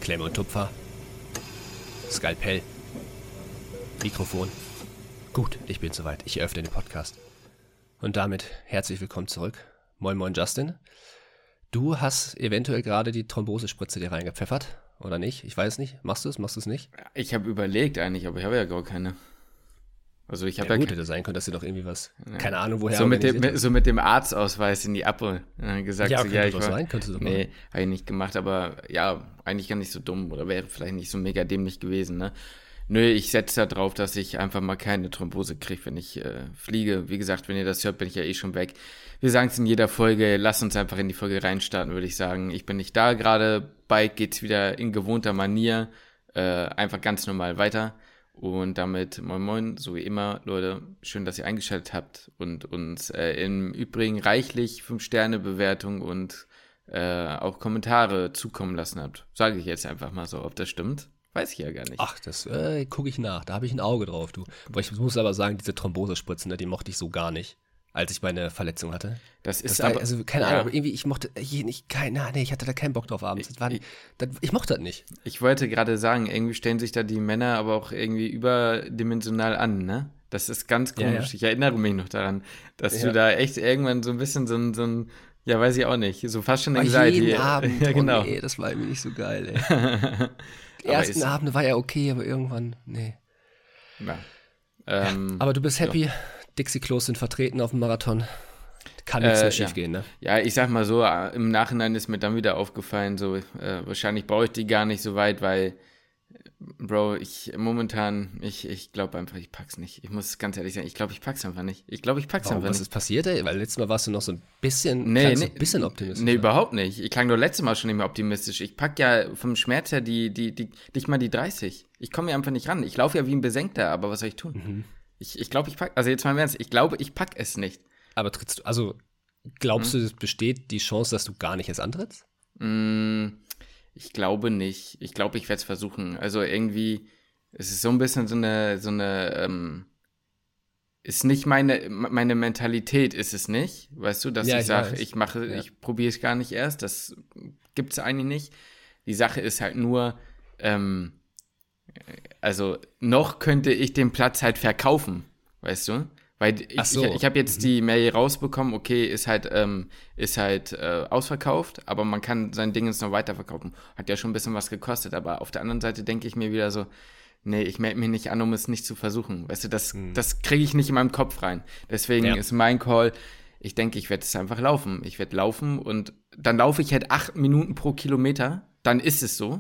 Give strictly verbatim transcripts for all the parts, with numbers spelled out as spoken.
Klemme und Tupfer. Skalpell. Mikrofon. Gut, ich bin soweit. Ich eröffne den Podcast. Und damit herzlich willkommen zurück. Moin moin Justin. Du hast eventuell gerade die Thrombosespritze dir reingepfeffert, oder nicht? Ich weiß nicht. Machst du es? Machst du es nicht? Ich habe überlegt eigentlich, aber ich habe ja gar keine. Also ich habe ja, ja gut, ke- hätte sein können, dass du doch irgendwie was, ja. keine Ahnung, woher so mit, dem, organisiert mit, so mit dem Arztausweis in die Appe äh, gesagt. Ja, so, könnte ja, ich doch war, sein, könnte doch Nee, habe ich nicht gemacht, aber ja, eigentlich gar nicht so dumm oder wäre vielleicht nicht so mega dämlich gewesen, ne? Nö, ich setze da drauf, dass ich einfach mal keine Thrombose kriege, wenn ich äh, fliege. Wie gesagt, wenn ihr das hört, bin ich ja eh schon weg. Wir sagen es in jeder Folge, lasst uns einfach in die Folge reinstarten, würde ich sagen. Ich bin nicht da gerade, bald geht's wieder in gewohnter Manier, äh, einfach ganz normal weiter. Und damit moin moin, so wie immer, Leute, schön, dass ihr eingeschaltet habt und uns äh, im Übrigen reichlich fünf Sterne Bewertung und äh, auch Kommentare zukommen lassen habt. Sage ich jetzt einfach mal so, ob das stimmt. Weiß ich ja gar nicht. Ach, das äh, gucke ich nach. Da habe ich ein Auge drauf, du. Boah, ich muss aber sagen, diese Thrombosespritzen, ne, die mochte ich so gar nicht, als ich meine Verletzung hatte. Das ist das war, aber, also keine ja. Ahnung, aber irgendwie, ich mochte, ich, ich, keine, nee, ich hatte da keinen Bock drauf abends. Das war, Ich- das, ich mochte das nicht. Ich wollte gerade sagen, irgendwie stellen sich da die Männer aber auch irgendwie überdimensional an, ne? Das ist ganz Ja, komisch. ja. Ich erinnere mich noch daran, dass Ja. du da echt irgendwann so ein bisschen so ein, so ein ja, weiß ich auch nicht, so fast schon War Anxiety. jeden Abend, Ja, genau. oh nee, das war irgendwie nicht so geil, ey. Die Aber ersten ist- Abende war ja okay, aber irgendwann, nee. Ja. Ähm, Aber du bist happy, Dixie-Klos sind vertreten auf dem Marathon. Kann nichts Äh, mehr schief ja. gehen, ne? Ja, ich sag mal so, äh, im Nachhinein ist mir dann wieder aufgefallen, so, äh, wahrscheinlich brauche ich die gar nicht so weit, weil, äh, Bro, ich momentan, ich, ich glaube einfach, ich pack's nicht. Ich muss ganz ehrlich sagen, ich glaube, ich pack's einfach nicht. Ich glaube, ich pack's Warum, einfach was nicht. ist passiert, ey? Weil letztes Mal warst du noch so ein bisschen, Nee, klangst nee, so ein bisschen optimistisch. Nee, ne? überhaupt nicht. Ich klang doch letztes Mal schon nicht mehr optimistisch. Ich pack ja vom Schmerz her die, die, die, nicht mal die dreißig. Ich komme ja einfach nicht ran. Ich laufe ja wie ein Besenkter, aber was soll ich tun? Mhm. Ich, ich glaube, ich pack, also jetzt mal im Ernst, ich glaube, ich pack es nicht. Aber trittst du, also glaubst Hm? du, es besteht die Chance, dass du gar nicht erst antrittst? Mm, ich glaube nicht. Ich glaube, ich werde es versuchen. Also irgendwie, es ist so ein bisschen so eine, so eine, ähm, ist nicht meine, meine Mentalität ist es nicht, weißt du, dass Ja, ich ich sage, weiß. ich mache, Ja. ich probiere es gar nicht erst, das gibt's eigentlich nicht. Die Sache ist halt nur, ähm, also noch könnte ich den Platz halt verkaufen, weißt du? Weil ich, Ach so. ich, ich habe jetzt Mhm. die Mail rausbekommen, okay, ist halt, ähm, ist halt äh, ausverkauft, aber man kann sein Ding jetzt noch weiterverkaufen. Hat ja schon ein bisschen was gekostet, aber auf der anderen Seite denke ich mir wieder so, nee, ich melde mich nicht an, um es nicht zu versuchen. Weißt du, das, Mhm. das kriege ich nicht in meinem Kopf rein. Deswegen Ja. ist mein Call, ich denke, ich werde es einfach laufen. Ich werde laufen und dann laufe ich halt acht Minuten pro Kilometer, dann ist es so.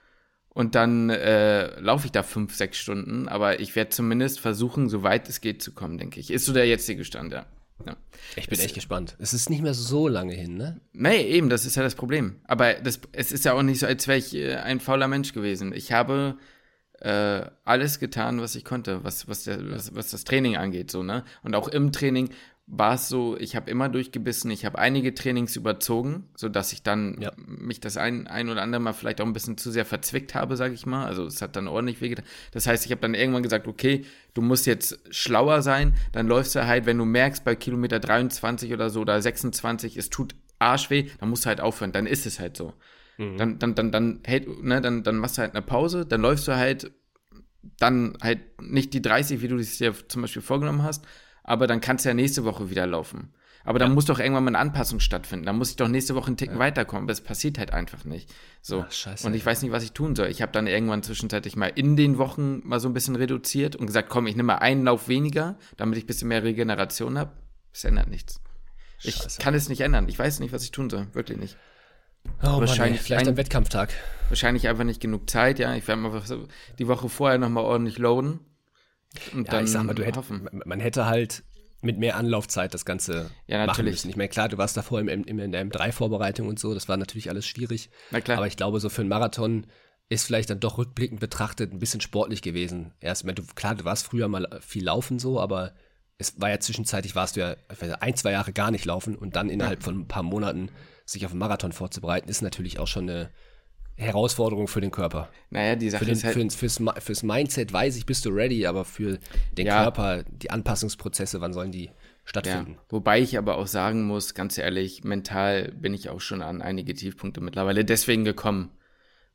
Und dann äh, laufe ich da fünf, sechs Stunden, aber ich werde zumindest versuchen, so weit es geht zu kommen, denke ich. Ist so der jetzige Stand, ja. ja. Ich bin Es- echt gespannt. Es ist nicht mehr so lange hin, ne? Nee, eben, das ist ja das Problem. Aber das, es ist ja auch nicht so, als wäre ich äh, ein fauler Mensch gewesen. Ich habe äh, alles getan, was ich konnte, was, was, der, was, was das Training angeht, so, ne? Und auch im Training war es so, ich habe immer durchgebissen, ich habe einige Trainings überzogen, sodass ich dann Ja. mich das ein, ein oder andere Mal vielleicht auch ein bisschen zu sehr verzwickt habe, sage ich mal. Also es hat dann ordentlich wehgetan. Das heißt, ich habe dann irgendwann gesagt, okay, du musst jetzt schlauer sein, dann läufst du halt, wenn du merkst, bei Kilometer dreiundzwanzig oder so oder sechsundzwanzig, es tut arschweh, dann musst du halt aufhören, dann ist es halt so. Mhm. Dann, dann, dann, dann, hält, ne, dann, dann machst du halt eine Pause, dann läufst du halt dann halt nicht die dreißig, wie du es dir zum Beispiel vorgenommen hast, aber dann kannst du ja nächste Woche wieder laufen. Aber dann Ja. muss doch irgendwann mal eine Anpassung stattfinden. Dann muss ich doch nächste Woche einen Ticken weiterkommen. Aber das passiert halt einfach nicht. So. Ach, scheiße, Und ich ey. weiß nicht, was ich tun soll. Ich habe dann irgendwann zwischenzeitlich mal in den Wochen mal so ein bisschen reduziert und gesagt, komm, ich nehme mal einen Lauf weniger, damit ich ein bisschen mehr Regeneration habe. Das ändert nichts. Ich Scheiße. kann es nicht ändern. Ich weiß nicht, was ich tun soll. Wirklich nicht. Oh Mann, ey, wahrscheinlich vielleicht ein- ein Wettkampftag. Wahrscheinlich einfach nicht genug Zeit, ja. Ich werde mal so die Woche vorher nochmal ordentlich loaden. Und Ja, dann ich sag mal, du hätt, hoffen. man man hätte halt mit mehr Anlaufzeit das Ganze Ja, machen natürlich. müssen. Ich meine, klar, du warst davor im, im, in der M drei Vorbereitung und so, das war natürlich alles schwierig. Na klar. Aber ich glaube, so für einen Marathon ist vielleicht dann doch rückblickend betrachtet ein bisschen sportlich gewesen. Erst, ich meine, du, klar, du warst früher mal viel laufen so, aber es war ja zwischenzeitlich, warst du ja ich weiß, ein, zwei Jahre gar nicht laufen und dann innerhalb von ein paar Monaten sich auf einen Marathon vorzubereiten, ist natürlich auch schon eine Herausforderung für den Körper. Naja, die Sache Für den, ist halt, für, fürs, Mi- fürs Mindset weiß ich, bist du ready, aber für den Ja. Körper, die Anpassungsprozesse, wann sollen die ja, stattfinden? wobei ich aber auch sagen muss, ganz ehrlich, mental bin ich auch schon an einige Tiefpunkte mittlerweile deswegen gekommen,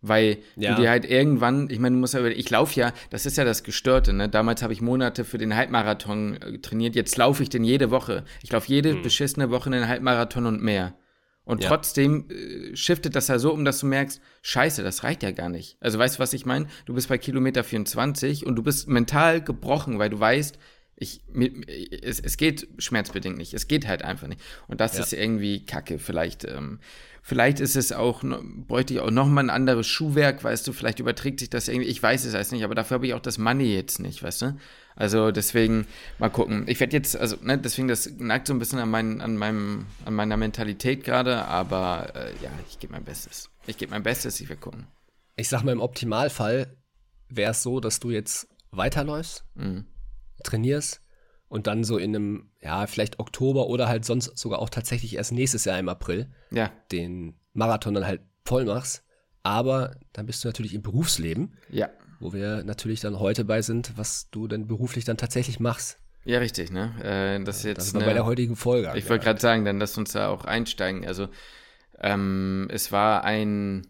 Weil Ja. du dir halt irgendwann, ich meine, du musst ja, ich laufe ja, das ist ja das Gestörte, ne? Damals habe ich Monate für den Halbmarathon äh, trainiert, jetzt laufe ich den jede Woche. Ich laufe jede hm. beschissene Woche einen Halbmarathon und mehr. Und ja. trotzdem äh, shiftet das ja so um, dass du merkst, scheiße, das reicht ja gar nicht. Also weißt du, was ich meine? Du bist bei Kilometer vierundzwanzig und du bist mental gebrochen, weil du weißt, ich, es, es geht schmerzbedingt nicht. Es geht halt einfach nicht. Und das ja. ist irgendwie Kacke. Vielleicht, ähm, vielleicht ist es auch, bräuchte ich auch nochmal ein anderes Schuhwerk, weißt du, vielleicht überträgt sich das irgendwie, ich weiß es alles nicht, aber dafür habe ich auch das Money jetzt nicht, weißt du? Also deswegen, mal gucken. Ich werde jetzt, also, ne, deswegen, das nagt so ein bisschen an, mein, an, meinem, an meiner Mentalität gerade, aber äh, ja, ich gebe mein Bestes. Ich gebe mein Bestes, ich werde gucken. Ich sag mal, im Optimalfall wäre es so, dass du jetzt weiterläufst, mhm. trainierst und dann so in einem, ja, vielleicht Oktober oder halt sonst sogar auch tatsächlich erst nächstes Jahr im April ja. den Marathon dann halt voll machst. Aber dann bist du natürlich im Berufsleben, ja. wo wir natürlich dann heute bei sind, was du denn beruflich dann tatsächlich machst. Ja, richtig, ne? Äh, das ist jetzt das war eine, bei der heutigen Folge. Ich wollte gerade sagen, dann lass uns da auch einsteigen. Also ähm, es war ein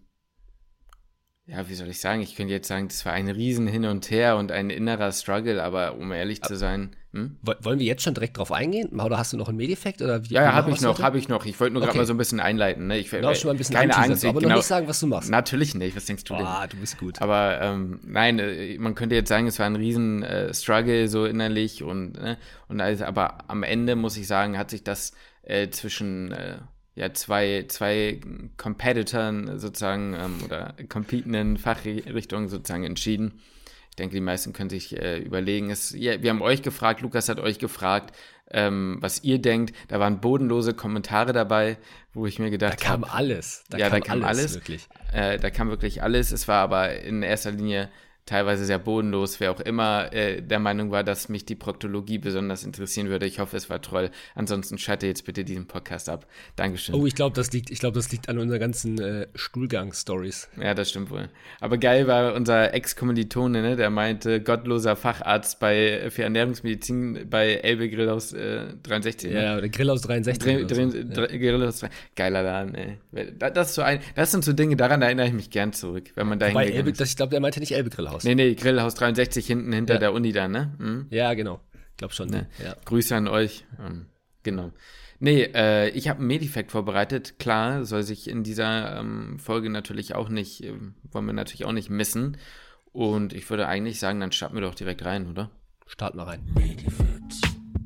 Ja, wie soll ich sagen? Ich könnte jetzt sagen, das war ein Riesen hin und her und ein innerer Struggle, aber um ehrlich zu sein. Hm? Wollen wir jetzt schon direkt drauf eingehen? Oder hast du noch einen Medifekt? Oder wie, ja, ja, wie habe ich noch, habe ich noch. Ich wollte nur okay. gerade mal so ein bisschen einleiten. Ne? Ich genau, schon mal ein bisschen keine Angst, aber genau, noch nicht sagen, was du machst. Natürlich nicht, was denkst du denn? Ah, du bist gut. Aber ähm, nein, man könnte jetzt sagen, es war ein Riesen äh, Struggle so innerlich und, ne? und also, aber am Ende muss ich sagen, hat sich das äh, zwischen äh, ja, zwei, zwei Competitoren sozusagen ähm, oder competenden Fachrichtungen sozusagen entschieden. Ich denke, die meisten können sich äh, überlegen. Es, ja, wir haben euch gefragt, Lukas hat euch gefragt, ähm, was ihr denkt. Da waren bodenlose Kommentare dabei, wo ich mir gedacht habe. Da kam hab, alles. Da ja, kam da kam alles. alles. Wirklich. Äh, da kam wirklich alles. Es war aber in erster Linie teilweise sehr bodenlos, wer auch immer äh, der Meinung war, dass mich die Proktologie besonders interessieren würde. Ich hoffe, es war toll. Ansonsten schalte jetzt bitte diesen Podcast ab. Dankeschön. Oh, ich glaube, das liegt, ich glaube, das liegt an unseren ganzen äh, Stuhlgang-Stories. Ja, das stimmt wohl. Aber geil war unser Ex-Kommilitone, ne, der meinte, gottloser Facharzt bei für Ernährungsmedizin bei Elbe Grillhaus äh, dreiundsechzig. Ja, ne? oder Grillhaus dreiundsechzig. Dre, Dre, so. Dre, ja. Grillhaus, geiler Laden, ey. Das, ist so ein, das sind so Dinge, daran erinnere ich mich gern zurück, wenn man da hingegangen ist. Ich glaube, der meinte nicht Elbe Grillhaus. Nee, nee, Grillhaus dreiundsechzig hinten hinter ja. der Uni da, ne? Mhm. Ja, genau. Ich glaube schon. Ne? Ja. Grüße an euch. Ähm, genau. Nee, äh, ich habe einen Medifekt vorbereitet. Klar, soll sich in dieser ähm, Folge natürlich auch nicht, äh, wollen wir natürlich auch nicht missen. Und ich würde eigentlich sagen, dann starten wir doch direkt rein, oder? Starten wir rein. Medifacts.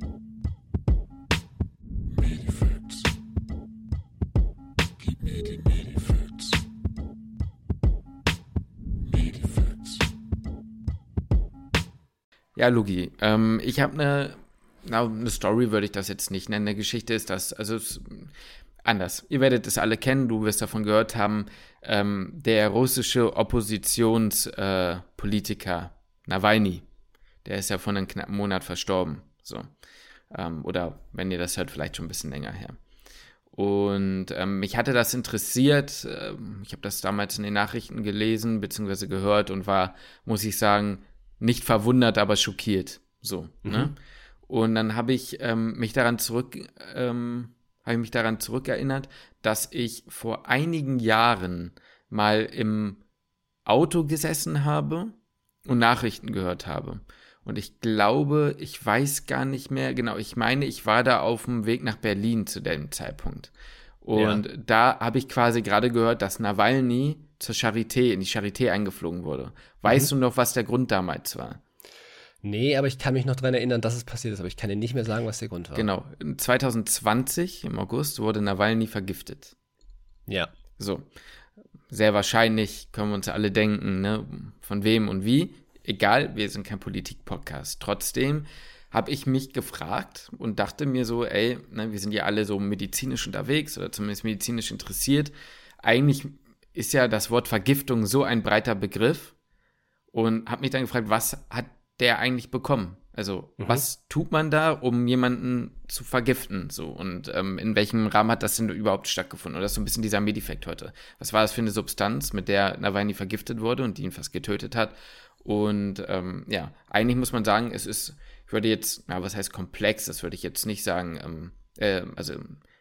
Medifacts. Gib mir die Medifacts. Medifacts. Ja, Lugi, ähm, ich habe eine, na, eine Story würde ich das jetzt nicht nennen. Eine Geschichte ist das, also es, anders. Ihr werdet es alle kennen, du wirst davon gehört haben, ähm, der russische Oppositionspolitiker äh, Nawalny, der ist ja vor einem knappen Monat verstorben, so. Ähm, oder wenn ihr das hört, vielleicht schon ein bisschen länger her. Und ähm, mich hatte das interessiert, ähm, ich habe das damals in den Nachrichten gelesen, beziehungsweise gehört und war, muss ich sagen, nicht verwundert, aber schockiert. So, mhm. ne? Und dann habe ich ähm, mich daran zurück, ähm, habe ich mich daran zurückerinnert, dass ich vor einigen Jahren mal im Auto gesessen habe und Nachrichten gehört habe. Und ich glaube, ich weiß gar nicht mehr, genau, ich meine, ich war da auf dem Weg nach Berlin zu dem Zeitpunkt. Und ja. da habe ich quasi gerade gehört, dass Nawalny zur Charité, in die Charité eingeflogen wurde. Weißt mhm. du noch, was der Grund damals war? Nee, aber ich kann mich noch daran erinnern, dass es passiert ist, aber ich kann dir nicht mehr sagen, was der Grund war. Genau, zwanzig zwanzig, im August, wurde Nawalny vergiftet. Ja. So, sehr wahrscheinlich, können wir uns alle denken, ne? Von wem und wie. Egal, wir sind kein Politik-Podcast. Trotzdem habe ich mich gefragt und dachte mir so, ey, ne, wir sind ja alle so medizinisch unterwegs oder zumindest medizinisch interessiert. Eigentlich ist ja das Wort Vergiftung so ein breiter Begriff und habe mich dann gefragt, was hat der eigentlich bekommen? Also, mhm. was tut man da, um jemanden zu vergiften? So, und ähm, in welchem Rahmen hat das denn überhaupt stattgefunden? Oder das ist so ein bisschen dieser Medifekt heute. Was war das für eine Substanz, mit der Nawalny vergiftet wurde und die ihn fast getötet hat? Und ähm, ja, eigentlich muss man sagen, es ist, ich würde jetzt, na, was heißt komplex? Das würde ich jetzt nicht sagen. Ähm, äh, also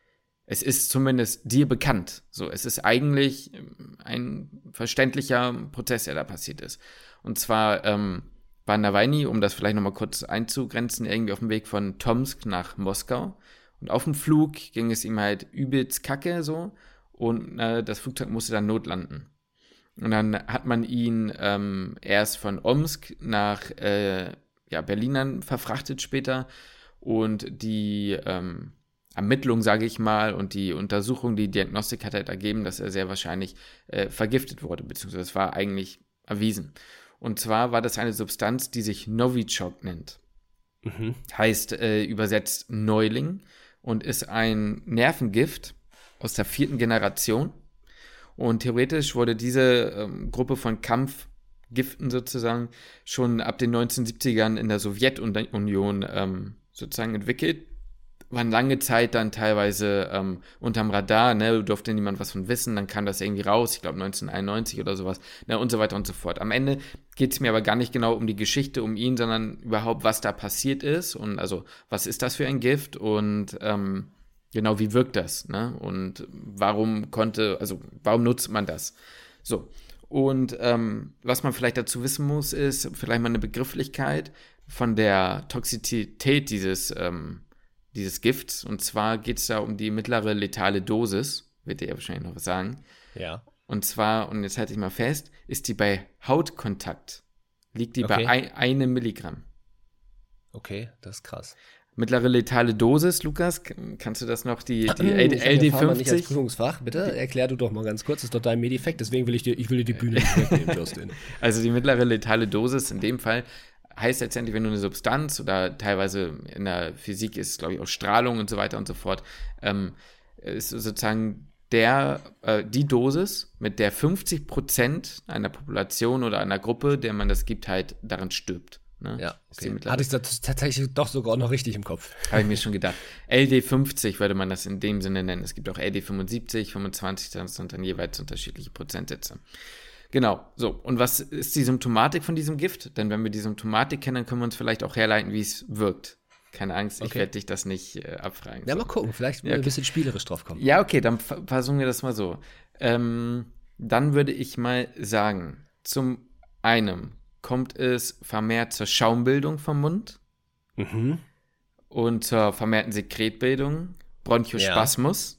es ist zumindest dir bekannt. So, es ist eigentlich ein verständlicher Prozess, der da passiert ist. Und zwar ähm, war Nawalny, um das vielleicht nochmal kurz einzugrenzen, irgendwie auf dem Weg von Tomsk nach Moskau. Und auf dem Flug ging es ihm halt übelst kacke so. Und äh, das Flugzeug musste dann notlanden. Und dann hat man ihn ähm, erst von Omsk nach äh, ja, Berlin dann verfrachtet später. Und die ähm, Ermittlung, sage ich mal, und die Untersuchung, die Diagnostik hat halt ergeben, dass er sehr wahrscheinlich äh, vergiftet wurde, beziehungsweise das war eigentlich erwiesen. Und zwar war das eine Substanz, die sich Novichok nennt. Mhm. Heißt äh, übersetzt Neuling und ist ein Nervengift aus der vierten Generation. Und theoretisch wurde diese ähm, Gruppe von Kampfgiften sozusagen schon ab den neunzehnhundertsiebzigern in der Sowjetunion ähm, sozusagen entwickelt. Waren lange Zeit dann teilweise ähm, unterm Radar, ne, durfte niemand was von wissen, dann kam das irgendwie raus, ich glaube neunzehnhunderteinundneunzig oder sowas, ne, und so weiter und so fort. Am Ende geht es mir aber gar nicht genau um die Geschichte, um ihn, sondern überhaupt, was da passiert ist und also, was ist das für ein Gift und ähm, genau, wie wirkt das, ne, und warum konnte, also, warum nutzt man das? So, und ähm, was man vielleicht dazu wissen muss, ist vielleicht mal eine Begrifflichkeit von der Toxizität dieses ähm, dieses Gifts. Und zwar geht es da um die mittlere letale Dosis, wird dir ja wahrscheinlich noch was sagen. Ja. Und zwar, und jetzt halte ich mal fest, ist die bei Hautkontakt, liegt die Okay. bei ein, einem Milligramm. Okay, das ist krass. Mittlere letale Dosis, Lukas, kannst du das noch, die, die Ich hab L D ja Pharma nicht als fünfzig? Prüfungsfach. Bitte erklär du doch mal ganz kurz. Das ist doch dein Medifekt, deswegen will ich dir, ich will dir die Bühne nicht wegnehmen, Justin. Also die mittlere letale Dosis in dem Fall heißt letztendlich, wenn du eine Substanz oder teilweise in der Physik ist, glaube ich, auch Strahlung und so weiter und so fort, ähm, ist sozusagen der, äh, die Dosis, mit der fünfzig Prozent einer Population oder einer Gruppe, der man das gibt, halt daran stirbt. Ne? Ja, Ist die okay. mittlere- Hatte ich das tatsächlich doch sogar noch richtig im Kopf. Habe ich mir schon gedacht. L D fünfzig würde man das in dem Sinne nennen. Es gibt auch L D fünfundsiebzig, fünfundzwanzig, das sind dann jeweils unterschiedliche Prozentsätze. Genau, so. Und was ist die Symptomatik von diesem Gift? Denn wenn wir die Symptomatik kennen, dann können wir uns vielleicht auch herleiten, wie es wirkt. Keine Angst, ich Okay. werde dich das nicht äh, abfragen. Ja, So. mal gucken. Vielleicht Ja, okay. ein bisschen spielerisch drauf kommen. Ja, okay, dann f- versuchen wir das mal so. Ähm, dann würde ich mal sagen, zum einen kommt es vermehrt zur Schaumbildung vom Mund Mhm. und zur vermehrten Sekretbildung, Bronchospasmus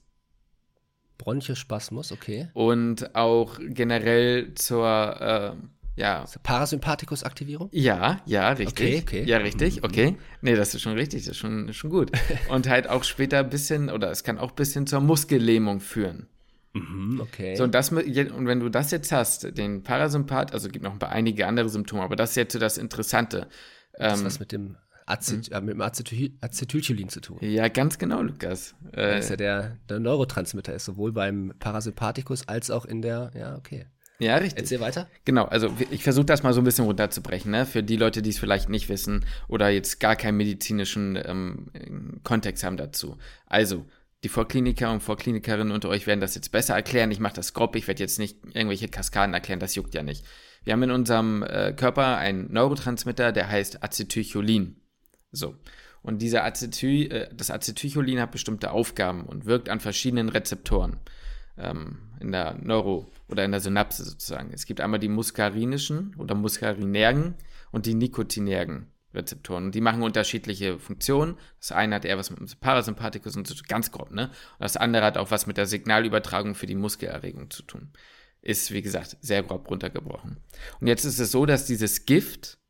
Bronchospasmus, okay. und auch generell zur, äh, ja, Parasympathikus-Aktivierung? ja, ja, richtig. Okay, okay. Ja, richtig, okay. Nee, das ist schon richtig, das ist schon, schon gut. Und halt auch später ein bisschen, oder es kann auch ein bisschen zur Muskellähmung führen. Mhm, okay. So, und, das, mit- je- und wenn du das jetzt hast, den Parasympath, also es gibt noch ein paar einige andere Symptome, aber das ist jetzt so das Interessante. das hat Ähm, was mit dem, Acet äh, mit dem Acetyl Acetylcholin zu tun. ja, ganz genau, Lukas. Äh, Das ist ja der, der Neurotransmitter ist, sowohl beim Parasympathikus als auch in der, ja, okay. ja, richtig. Erzähl weiter. Genau, also ich versuche das mal so ein bisschen runterzubrechen, ne? Für die Leute, die es vielleicht nicht wissen oder jetzt gar keinen medizinischen ähm, Kontext haben dazu. Also, die Vorkliniker und Vorklinikerinnen unter euch werden das jetzt besser erklären. Ich mache das grob, ich werde jetzt nicht irgendwelche Kaskaden erklären, das juckt ja nicht. Wir haben in unserem äh, Körper einen Neurotransmitter, der heißt Acetylcholin. So. Und dieser Acetyl, äh, das Acetylcholin hat bestimmte Aufgaben und wirkt an verschiedenen Rezeptoren ähm, in der Neuro- oder in der Synapse sozusagen. Es gibt einmal die muskarinischen oder muskarinergen und die nikotinergen Rezeptoren. Und die machen unterschiedliche Funktionen. Das eine hat eher was mit dem Parasympathikus und so, ganz grob, ne? Und das andere hat auch was mit der Signalübertragung für die Muskelerregung zu tun. Ist, wie gesagt, sehr grob runtergebrochen. Und jetzt ist es so, dass dieses Gift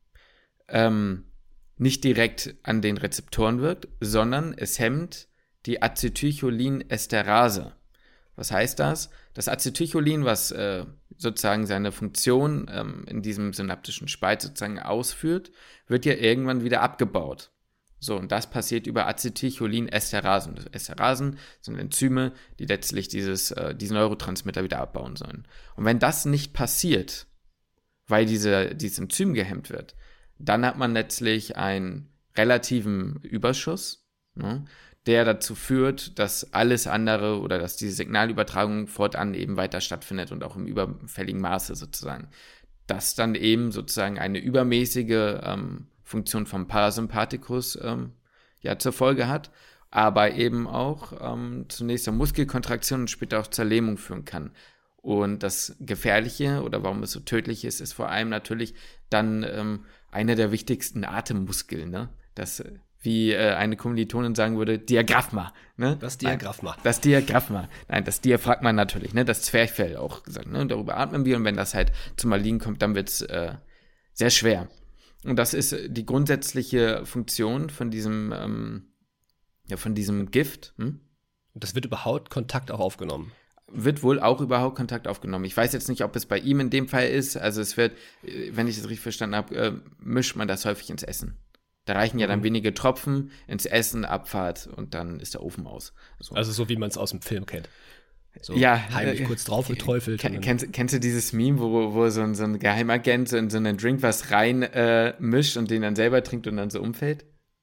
ähm, nicht direkt an den Rezeptoren wirkt, sondern es hemmt die Acetylcholinesterase. Was heißt das? Das Acetylcholin, was äh, sozusagen seine Funktion ähm, in diesem synaptischen Spalt sozusagen ausführt, wird ja irgendwann wieder abgebaut. So, und das passiert über Acetylcholinesterasen. Esterasen sind Enzyme, die letztlich dieses, äh, diesen Neurotransmitter wieder abbauen sollen. Und wenn das nicht passiert, weil diese, dieses Enzym gehemmt wird, dann hat man letztlich einen relativen Überschuss, ne, der dazu führt, dass alles andere oder dass diese Signalübertragung fortan eben weiter stattfindet und auch im überfälligen Maße sozusagen. Das dann eben sozusagen eine übermäßige ähm, Funktion vom Parasympathikus ähm, ja, zur Folge hat aber eben auch ähm, zunächst zur Muskelkontraktion und später auch zur Lähmung führen kann. Und das Gefährliche oder warum es so tödlich ist, ist vor allem natürlich dann ähm, einer der wichtigsten Atemmuskeln, ne? Das, wie äh, eine Kommilitonin sagen würde, Diaphragma, ne? Das Diaphragma. Nein, das Diaphragma. Nein, das Diaphragma natürlich, ne? Das Zwerchfell auch gesagt, ne? Und darüber atmen wir und wenn das halt zum Erliegen kommt, dann wird's äh, sehr schwer. Und das ist die grundsätzliche Funktion von diesem, ähm, ja, von diesem Gift. Hm? Und das wird über Hautkontakt auch aufgenommen. Wird wohl auch über Hautkontakt aufgenommen. Ich weiß jetzt nicht, ob es bei ihm in dem Fall ist. Also es wird, wenn ich das richtig verstanden habe, äh, mischt man das häufig ins Essen. Da reichen ja dann Mhm. wenige Tropfen ins Essen, Abfahrt und dann ist der Ofen aus. So. Also so, wie man es aus dem Film kennt. So Ja, heimlich äh, kurz drauf geträufelt. Ken, und dann- kennst, kennst du dieses Meme, wo, wo so ein, so ein Geheimagent so in so einen Drink was rein äh, mischt und den dann selber trinkt und dann so umfällt?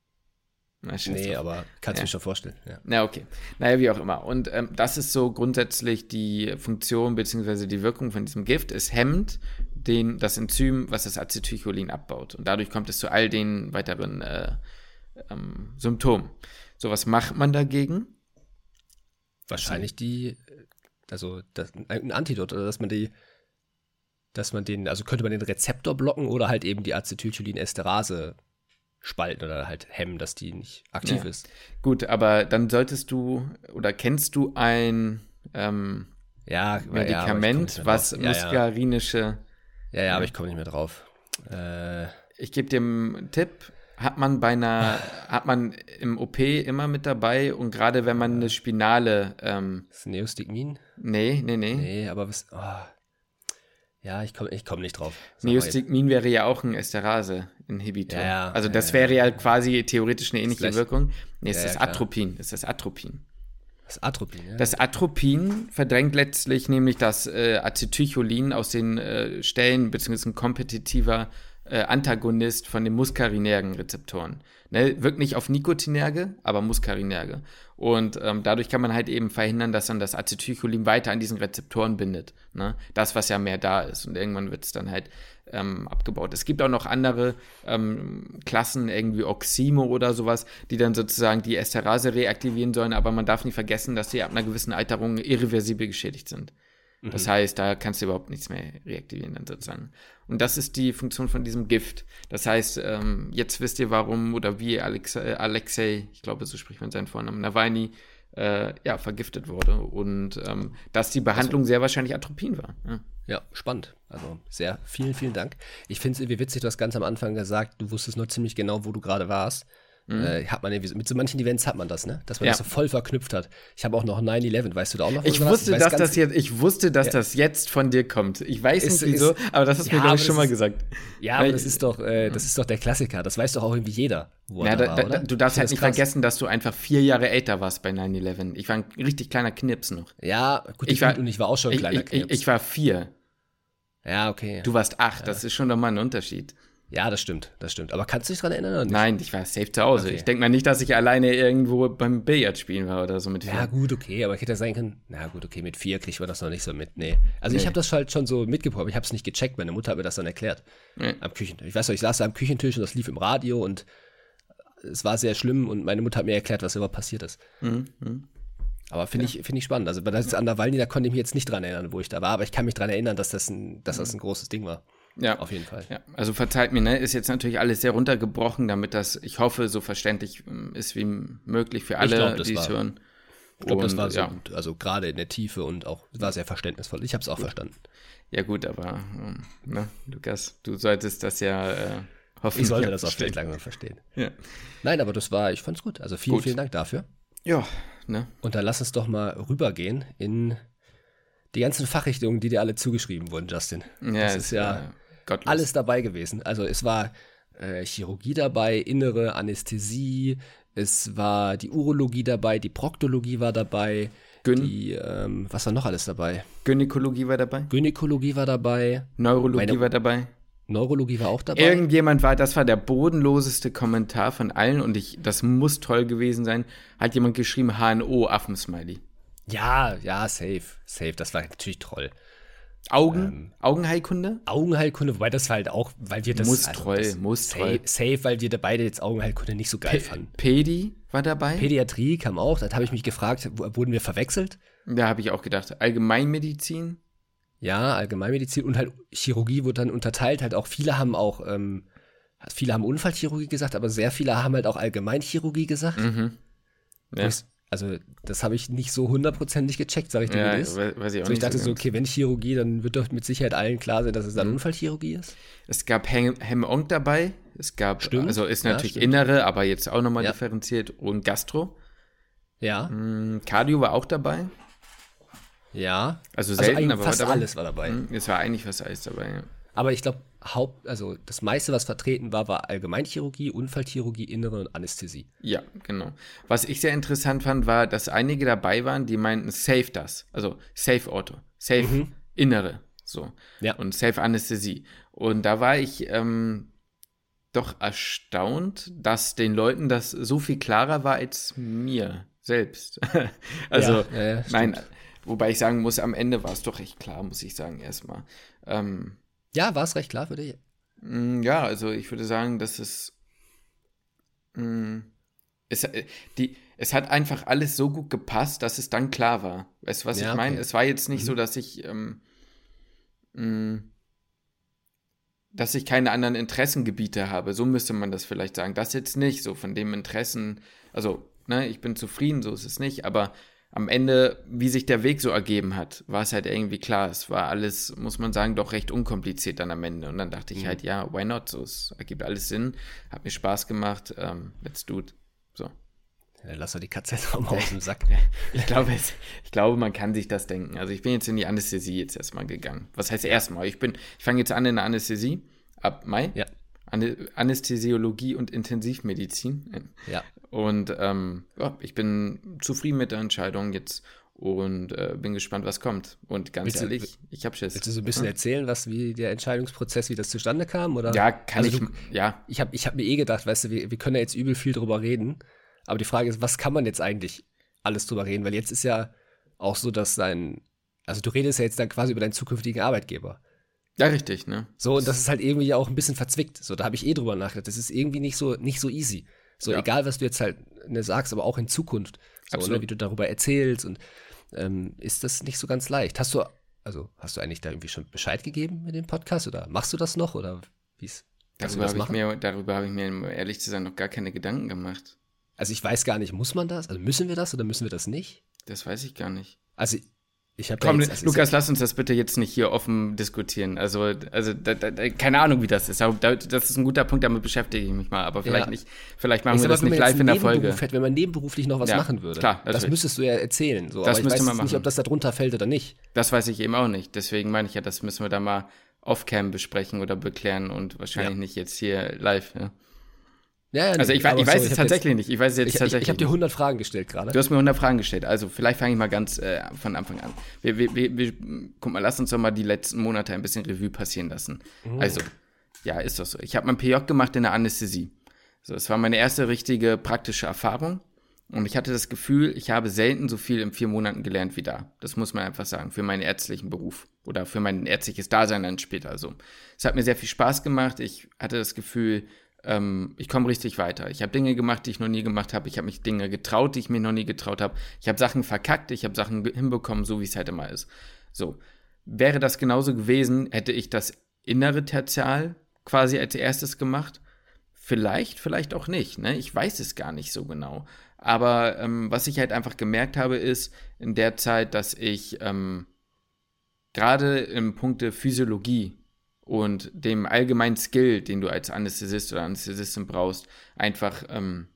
Na, scheiß Nee, drauf. aber kannst du Ja. mir schon vorstellen. Ja. Na, okay. Naja, wie auch immer. Und ähm, das ist so grundsätzlich die Funktion bzw. die Wirkung von diesem Gift. Es hemmt den, das Enzym, was das Acetylcholin abbaut. Und dadurch kommt es zu all den weiteren äh, ähm, Symptomen. So, was macht man dagegen? Wahrscheinlich die, also das, ein Antidot, oder dass man die, dass man den, also könnte man den Rezeptor blocken oder halt eben die Acetylcholinesterase spalten oder halt hemmen, dass die nicht aktiv Ja. ist. Gut, aber dann solltest du oder kennst du ein ähm, Ja, ja, Medikament, ja, was ja, ja. muskarinische. Ja, ja, aber ich komme nicht mehr drauf. Äh, Ich gebe dir einen Tipp. Hat man bei einer, hat man im O P immer mit dabei und gerade wenn man eine Spinale, ähm, ist Neostigmin? nee, nee, nee. Nee, aber was, oh. Ja, ich komme ich komm nicht drauf. Sag mal Neostigmin wäre ja auch ein Esterase-Inhibitor. Ja, ja, also das ja, wäre ja ja. quasi theoretisch eine ähnliche gleich- Wirkung. Nee, es Ja, ist ja, das klar. Atropin. Es ist das Atropin. jetzt. Das Atropin, ja. Das Atropin verdrängt letztlich nämlich das äh, Acetylcholin aus den äh, Stellen, beziehungsweise ein kompetitiver äh, Antagonist von den muskarinergen Rezeptoren. Ne, wirkt nicht auf Nikotinerge, aber muskarinerge. Und ähm, dadurch kann man halt eben verhindern, dass dann das Acetylcholin weiter an diesen Rezeptoren bindet. Ne? Das, was ja mehr da ist. Und irgendwann wird es dann halt ähm, abgebaut. Es gibt auch noch andere ähm, Klassen, irgendwie Oximo oder sowas, die dann sozusagen die Esterase reaktivieren sollen, aber man darf nicht vergessen, dass sie ab einer gewissen Alterung irreversibel geschädigt sind. Das heißt, da kannst du überhaupt nichts mehr reaktivieren dann sozusagen. Und das ist die Funktion von diesem Gift. Das heißt, ähm, jetzt wisst ihr, warum oder wie Alexei, Alexei, ich glaube, so spricht man seinen Vornamen, Nawalny, äh, ja, vergiftet wurde. Und ähm, dass die Behandlung sehr wahrscheinlich Atropin war. Ja. Ja, spannend. Also sehr, vielen, vielen Dank. Ich finde es irgendwie witzig, du hast ganz am Anfang gesagt, du wusstest nur ziemlich genau, wo du gerade warst. Äh, hat man irgendwie, mit so manchen Events hat man das, ne? Dass man Ja. das so voll verknüpft hat. Ich habe auch noch neun elf, weißt du da auch noch? wo Ich du warst? wusste, weiß dass ganz- das jetzt, ich wusste, dass Ja. das jetzt von dir kommt. Ich weiß Ist- nicht wieso, ist- aber das hast du Ja, mir, glaube aber ich, schon das mal ist- gesagt. Ja, aber Weil- das ist doch, äh, das ist doch der Klassiker. Das weiß doch auch irgendwie jeder, wo Ja, er da, da war, da, oder? du darfst Ich halt find nicht das krass. vergessen, dass du einfach vier Jahre älter warst bei neun elf. Ich war ein richtig kleiner Knips noch. Ja, gut, Ich ich war- war, und ich war auch schon ein Ich, kleiner ich, ich, Knips. ich war vier. Ja, okay. Du warst acht. Das ist schon nochmal ein Unterschied. Ja, das stimmt, das stimmt. Aber kannst du dich dran erinnern oder nicht? Nein, ich war safe zu Hause. Okay. Ich denke mal nicht, dass ich alleine irgendwo beim Billard spielen war oder so mit vier. Ja, gut, okay, aber ich hätte ja sein können, na gut, okay, mit vier kriegt man das noch nicht so mit, nee. Also ich Nee. habe das halt schon so mitbekommen, aber ich habe es nicht gecheckt, meine Mutter hat mir das dann erklärt. Nee. Am Küchentisch. Ich weiß noch, ich saß da am Küchentisch und das lief im Radio und es war sehr schlimm und meine Mutter hat mir erklärt, was überhaupt passiert ist. Mhm, mhm. Aber finde ich, finde ich spannend. Also bei das an der Walni, da konnte ich mich jetzt nicht dran erinnern, wo ich da war, aber ich kann mich dran erinnern, dass das ein, dass das ein großes Ding war. Ja. Auf jeden Fall. Ja, also verzeiht mir, ne, ist jetzt natürlich alles sehr runtergebrochen, damit das, ich hoffe, so verständlich ähm, ist wie möglich für alle, glaub, das die es war- hören. Ich glaube, das Und, war so ja. gut. Also gerade in der Tiefe und auch war sehr verständnisvoll. Ich habe es auch verstanden. Ja gut, aber ähm, ne, Lukas, du solltest das ja äh, hoffen. Ich sollte das auch verstehen. vielleicht langsam verstehen. Ja. Nein, aber das war, ich fand's gut. Also vielen, Gut. vielen Dank dafür. Ja, ne? Und dann lass uns doch mal rübergehen in die ganzen Fachrichtungen, die dir alle zugeschrieben wurden, Justin. Ja, das es ist ja äh, gottlos. alles dabei gewesen. Also es war äh, Chirurgie dabei, innere Anästhesie, es war die Urologie dabei, die Proktologie war dabei, Gyn die, ähm, was war noch alles dabei? Gynäkologie war dabei, Gynäkologie war dabei, Neurologie Meine- war dabei. Neurologie war auch dabei. Irgendjemand war, das war der bodenloseste Kommentar von allen und ich, das muss toll gewesen sein, hat jemand geschrieben, H N O, Affensmiley. Ja, ja, safe, safe. Das war natürlich toll. Augen, Ähm, Augenheilkunde? Augenheilkunde, wobei das halt auch, weil wir das... Mustreu, das Mustreu. Safe, safe, weil wir da beide jetzt Augenheilkunde nicht so geil P- fanden. Pedi war dabei? Pädiatrie kam auch, da habe ich mich gefragt, w- wurden wir verwechselt? Da habe ich auch gedacht. Allgemeinmedizin? Ja, Allgemeinmedizin und halt Chirurgie wurde dann unterteilt, halt auch viele haben auch, ähm, viele haben Unfallchirurgie gesagt, aber sehr viele haben halt auch Allgemeinchirurgie gesagt. Mhm. Wo Ja, ich- Also das habe ich nicht so hundertprozentig gecheckt, sag ich dir, ja wie das ist. we- weiß ich auch So, ich nicht. dachte so, ganz. okay, wenn Chirurgie, dann wird doch mit Sicherheit allen klar sein, dass es dann Mhm. Unfallchirurgie ist. Es gab Hem- Hem-Onc dabei. Es gab, Stimmt. also ist Ja, natürlich stimmt. Innere, aber jetzt auch nochmal Ja. differenziert. Und Gastro. Ja, Mm, Cardio war auch dabei. ja. Also Also selten, eigentlich aber fast war dabei. alles war dabei. Mm, Es war eigentlich fast alles dabei, ja. Aber ich glaube, Haupt, also das meiste, was vertreten war, war Allgemeinchirurgie, Unfallchirurgie, Innere und Anästhesie. Ja, genau. Was ich sehr interessant fand, war, dass einige dabei waren, die meinten, safe das. Also safe Ortho, safe Mhm. Innere, so. Ja. Und safe Anästhesie. Und da war ich ähm, doch erstaunt, dass den Leuten das so viel klarer war als mir selbst. also, Ja, ja, ja, nein, stimmt. wobei ich sagen muss, am Ende war es doch recht klar, muss ich sagen, erstmal. Ähm, Ja, war es recht klar für dich? Mm, Ja, also ich würde sagen, dass es, mm, es, äh, die, es hat einfach alles so gut gepasst, dass es dann klar war. Weißt du, was Ja, ich meine? okay. Es war jetzt nicht Mhm. so, dass ich, ähm, mm, dass ich keine anderen Interessengebiete habe. So müsste man das vielleicht sagen. Das jetzt nicht, so von dem Interessen, also, ne, ich bin zufrieden, so ist es nicht, aber am Ende, wie sich der Weg so ergeben hat, war es halt irgendwie klar. Es war alles, muss man sagen, doch recht unkompliziert dann am Ende. Und dann dachte ich Mhm. halt, ja, why not? So, es ergibt alles Sinn, hat mir Spaß gemacht, ähm, let's do it. So. Ja, lass doch die Katze jetzt auch mal aus dem Sack. Ich glaube, es, ich glaube, man kann sich das denken. Also ich bin jetzt in die Anästhesie jetzt erstmal gegangen. Was heißt erstmal? Ich bin, ich fange jetzt an in der Anästhesie ab Mai. Ja. Anä- Anästhesiologie und Intensivmedizin. Ja. Und ähm, ja, ich bin zufrieden mit der Entscheidung jetzt und äh, bin gespannt, was kommt. Und ganz Willst du- ehrlich, ich habe Schiss. Willst du so ein bisschen erzählen, was, wie der Entscheidungsprozess, wie das zustande kam? Oder? Ja, kann Also ich, du- ja. Ich habe ich hab mir eh gedacht, weißt du, wir, wir können ja jetzt übel viel drüber reden, aber die Frage ist, was kann man jetzt eigentlich alles drüber reden? Weil jetzt ist ja auch so, dass dein, also du redest ja jetzt dann quasi über deinen zukünftigen Arbeitgeber. Ja, richtig, ne? So, und das ist halt irgendwie auch ein bisschen verzwickt. So, da habe ich eh drüber nachgedacht. Das ist irgendwie nicht so, nicht so easy. So, Ja. egal, was du jetzt halt ne, sagst, aber auch in Zukunft. So, Absolut. ne, wie du darüber erzählst und ähm, ist das nicht so ganz leicht. Hast du, also, hast du eigentlich da irgendwie schon Bescheid gegeben mit dem Podcast oder machst du das noch oder wie ist? Kannst du Darüber das habe ich, machen? mir, darüber habe ich mir, um ehrlich zu sein, noch gar keine Gedanken gemacht. Also ich weiß gar nicht, muss man das? Also müssen wir das oder müssen wir das nicht? Das weiß ich gar nicht. Also ich habe Komm, jetzt, also Lukas, lass uns das bitte jetzt nicht hier offen diskutieren. Also, also da, da, da, keine Ahnung, wie das ist. Aber da, das ist ein guter Punkt, damit beschäftige ich mich mal. Aber vielleicht Ja. nicht, vielleicht machen ich wir sag mal, das wenn nicht man jetzt live in der einen Folge. Nebenberuf hätte, wenn man nebenberuflich noch was Ja, machen würde, klar, das natürlich. müsstest du ja erzählen. So. Das Aber ich müsste weiß man jetzt nicht, machen. ob das da drunter fällt oder nicht. Das weiß ich eben auch nicht. Deswegen meine ich ja, das müssen wir da mal off-cam besprechen oder beklären und wahrscheinlich Ja. nicht jetzt hier live. Ja. Ja, ja, Also nee, ich, wei- aber ich weiß sorry, es hab tatsächlich nicht. Ich weiß es jetzt Jetzt, ich ich, tatsächlich ich habe dir nicht. hundert Fragen gestellt gerade. Du hast mir hundert Fragen gestellt. Also vielleicht fange ich mal ganz äh, von Anfang an. Wir, wir, wir, wir, guck mal, lass uns doch mal die letzten Monate ein bisschen Revue passieren lassen. Mhm. Also, ja, ist doch so. Ich habe mein P J gemacht in der Anästhesie. So, es war meine erste richtige praktische Erfahrung. Und ich hatte das Gefühl, ich habe selten so viel in vier Monaten gelernt wie da. Das muss man einfach sagen, für meinen ärztlichen Beruf oder für mein ärztliches Dasein dann später. Also, es hat mir sehr viel Spaß gemacht. Ich hatte das Gefühl, ähm, ich komme richtig weiter. Ich habe Dinge gemacht, die ich noch nie gemacht habe. Ich habe mich Dinge getraut, die ich mir noch nie getraut habe. Ich habe Sachen verkackt, ich habe Sachen ge- hinbekommen, so wie es halt immer ist. So, wäre das genauso gewesen, hätte ich das innere Tertial quasi als erstes gemacht. Vielleicht, vielleicht auch nicht. Ne? Ich weiß es gar nicht so genau. Aber ähm, was ich halt einfach gemerkt habe, ist in der Zeit, dass ich ähm, gerade im Punkte Physiologie und dem allgemeinen Skill, den du als Anästhesist oder Anästhesistin brauchst, einfach ähm,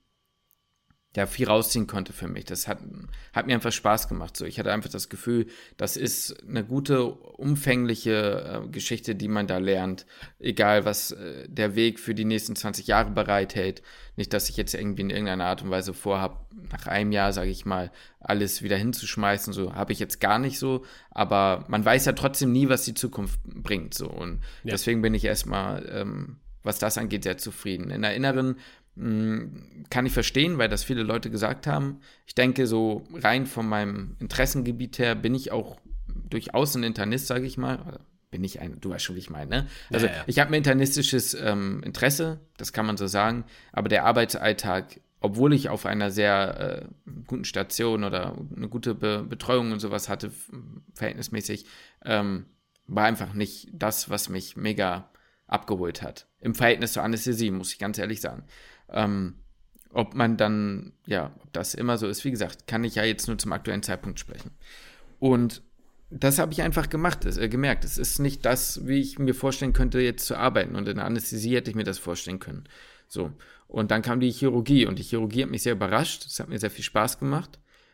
ja, viel rausziehen konnte für mich. Das hat, hat mir einfach Spaß gemacht. So, ich hatte einfach das Gefühl, das ist eine gute, umfängliche äh, Geschichte, die man da lernt. Egal, was äh, der Weg für die nächsten zwanzig Jahre bereithält. Nicht, dass ich jetzt irgendwie in irgendeiner Art und Weise vorhabe, nach einem Jahr, sage ich mal, alles wieder hinzuschmeißen. So habe ich jetzt gar nicht so. Aber man weiß ja trotzdem nie, was die Zukunft bringt. So. Und Ja. deswegen bin ich erstmal, ähm, was das angeht, sehr zufrieden. In der inneren kann ich verstehen, weil das viele Leute gesagt haben. Ich denke, so rein von meinem Interessengebiet her bin ich auch durchaus ein Internist, sage ich mal. Bin ich ein, du weißt schon, wie ich meine, ne? Also Ja, ja. ich habe ein internistisches ähm, Interesse, das kann man so sagen, aber der Arbeitsalltag, obwohl ich auf einer sehr äh, guten Station oder eine gute Be- Betreuung und sowas hatte, f- verhältnismäßig, ähm, war einfach nicht das, was mich mega abgeholt hat. Im Verhältnis zur Anästhesie, muss ich ganz ehrlich sagen. Ähm, ob man dann, ja, ob das immer so ist, wie gesagt, kann ich ja jetzt nur zum aktuellen Zeitpunkt sprechen. Und das habe ich einfach gemacht, äh, gemerkt. Es ist nicht das, wie ich mir vorstellen könnte, jetzt zu arbeiten. Und in der Anästhesie hätte ich mir das vorstellen können. So. Und dann kam die Chirurgie. Und die Chirurgie hat mich sehr überrascht. Es hat mir sehr viel Spaß gemacht.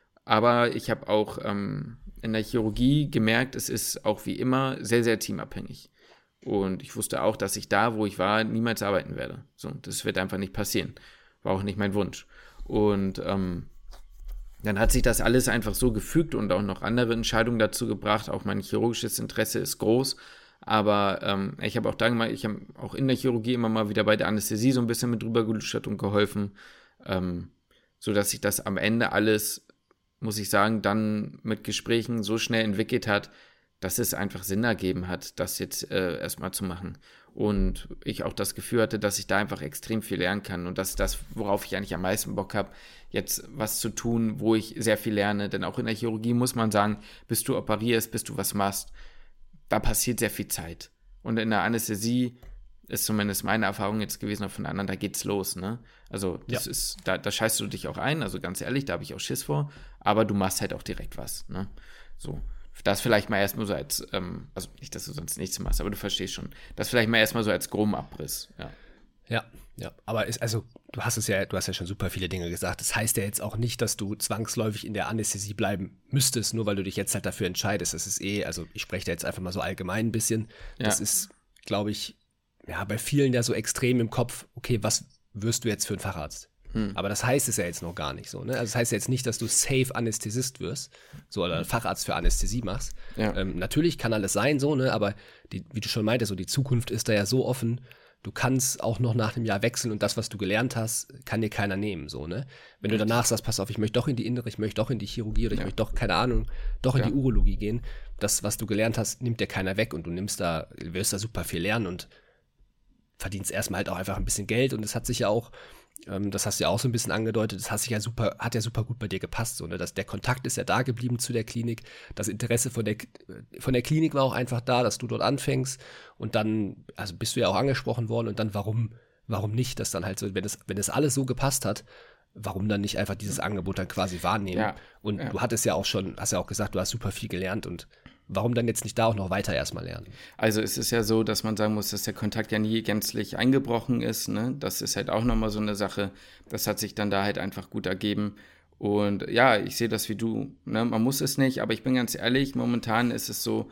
Aber ich habe auch ähm, in der Chirurgie gemerkt, es ist auch wie immer sehr, sehr teamabhängig. Und ich wusste auch, dass ich da, wo ich war, niemals arbeiten werde. So, das wird einfach nicht passieren. War auch nicht mein Wunsch. Und ähm, dann hat sich das alles einfach so gefügt und auch noch andere Entscheidungen dazu gebracht. Auch mein chirurgisches Interesse ist groß. Aber ähm, ich habe auch da mal, ich habe auch in der Chirurgie immer mal wieder bei der Anästhesie so ein bisschen mit drüber geluschert und geholfen. Ähm, sodass sich das am Ende alles, muss ich sagen, dann mit Gesprächen so schnell entwickelt hat, dass es einfach Sinn ergeben hat, das jetzt äh, erstmal zu machen. Und ich auch das Gefühl hatte, dass ich da einfach extrem viel lernen kann. Und das ist das, worauf ich eigentlich am meisten Bock habe, jetzt was zu tun, wo ich sehr viel lerne. Denn auch in der Chirurgie muss man sagen, bis du operierst, bis du was machst, da passiert sehr viel Zeit. Und in der Anästhesie ist zumindest meine Erfahrung jetzt gewesen, auch von anderen, da geht's los, ne? Also das Ja. ist, da, da scheißt du dich auch ein, also ganz ehrlich, da habe ich auch Schiss vor, aber du machst halt auch direkt was, ne? So. Das vielleicht mal erstmal so als, ähm, also nicht, dass du sonst nichts machst, aber du verstehst schon. Das vielleicht mal erstmal so als groben Abriss, ja. Ja, ja. Aber ist, also, du hast es ja, du hast ja schon super viele Dinge gesagt. Das heißt ja jetzt auch nicht, dass du zwangsläufig in der Anästhesie bleiben müsstest, nur weil du dich jetzt halt dafür entscheidest. Das ist eh, also ich spreche da jetzt einfach mal so allgemein ein bisschen. Das Ja. ist, glaube ich, ja, bei vielen ja so extrem im Kopf, okay, was wirst du jetzt für ein Facharzt? Hm. Aber das heißt es ja jetzt noch gar nicht so, ne? Also das heißt jetzt nicht, dass du safe Anästhesist wirst, so, oder Facharzt für Anästhesie machst. Ja. Ähm, natürlich kann alles sein, so, ne? Aber die, wie du schon meintest, so die Zukunft ist da ja so offen. Du kannst auch noch nach einem Jahr wechseln und das, was du gelernt hast, kann dir keiner nehmen, so, ne? Wenn du danach sagst, pass auf, ich möchte doch in die Innere, ich möchte doch in die Chirurgie oder ich Ja. möchte doch, keine Ahnung, doch in Ja. die Urologie gehen, das, was du gelernt hast, nimmt dir keiner weg und du nimmst da, wirst da super viel lernen und verdienst erstmal halt auch einfach ein bisschen Geld und es hat sich ja auch, ähm, das hast du ja auch so ein bisschen angedeutet, das hat sich ja super, hat ja super gut bei dir gepasst, so, ne? Das, der Kontakt ist ja da geblieben zu der Klinik, das Interesse von der, von der Klinik war auch einfach da, dass du dort anfängst und dann, also bist du ja auch angesprochen worden und dann warum, warum nicht, dass dann halt so, wenn das, wenn das alles so gepasst hat, warum dann nicht einfach dieses Angebot dann quasi wahrnehmen? Ja, Und ja. du hattest ja auch schon, hast ja auch gesagt, du hast super viel gelernt und warum dann jetzt nicht da auch noch weiter erstmal lernen? Also es ist ja so, dass man sagen muss, dass der Kontakt ja nie gänzlich eingebrochen ist, ne? Das ist halt auch nochmal so eine Sache. Das hat sich dann da halt einfach gut ergeben. Und ja, ich sehe das wie du, ne? Man muss es nicht, aber ich bin ganz ehrlich, momentan ist es so,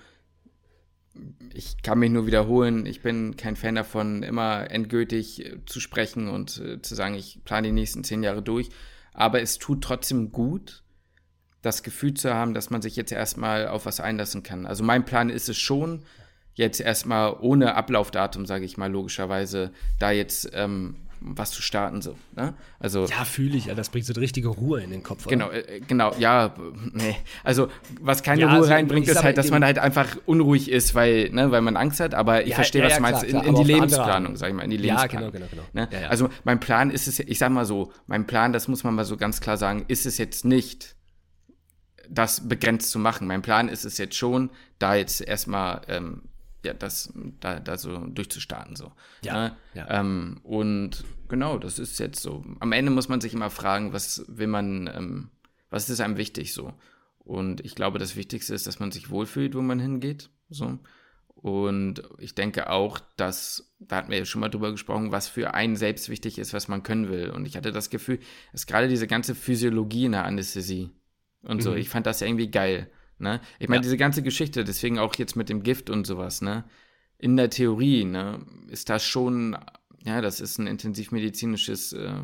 ich kann mich nur wiederholen, ich bin kein Fan davon, immer endgültig äh, zu sprechen und äh, zu sagen, ich plane die nächsten zehn Jahre durch. Aber es tut trotzdem gut, das Gefühl zu haben, dass man sich jetzt erstmal auf was einlassen kann. Also mein Plan ist es schon, jetzt erstmal ohne Ablaufdatum, sage ich mal, logischerweise, da jetzt ähm, was zu starten. So, ne? Also Ja, fühle ich, ja, das bringt so eine richtige Ruhe in den Kopf. Genau, oder? äh, genau, ja, b- nee. Also, was keine Ja, Ruhe also, reinbringt, ich ist sag halt, mal, dass in man dem- halt einfach unruhig ist, weil, ne, weil man Angst hat, aber ich Ja, verstehe, ja, was ja, du meinst, klar, in, klar, in die aber auf eine andere Lebensplanung, Art. sag ich mal, in die Ja, Lebensplanung. genau, genau, Ne? genau. Ja, ja. Also, mein Plan ist es, ich sag mal so, mein Plan, das muss man mal so ganz klar sagen, ist es jetzt nicht, das begrenzt zu machen. Mein Plan ist es jetzt schon, da jetzt erstmal, ähm, ja, das, da, da so durchzustarten, so. Ja, Ne? ja. Ähm, und genau, das ist jetzt so. Am Ende muss man sich immer fragen, was will man, ähm, was ist einem wichtig, so. Und ich glaube, das Wichtigste ist, dass man sich wohlfühlt, wo man hingeht, so. Und ich denke auch, dass, da hatten wir ja schon mal drüber gesprochen, was für einen selbst wichtig ist, was man können will. Und ich hatte das Gefühl, dass gerade diese ganze Physiologie in der Anästhesie und so, Mhm. ich fand das irgendwie geil, ne? Ich meine, Ja. diese ganze Geschichte, deswegen auch jetzt mit dem Gift und sowas, ne? In der Theorie, ne, ist das schon, ja, das ist ein intensivmedizinisches äh,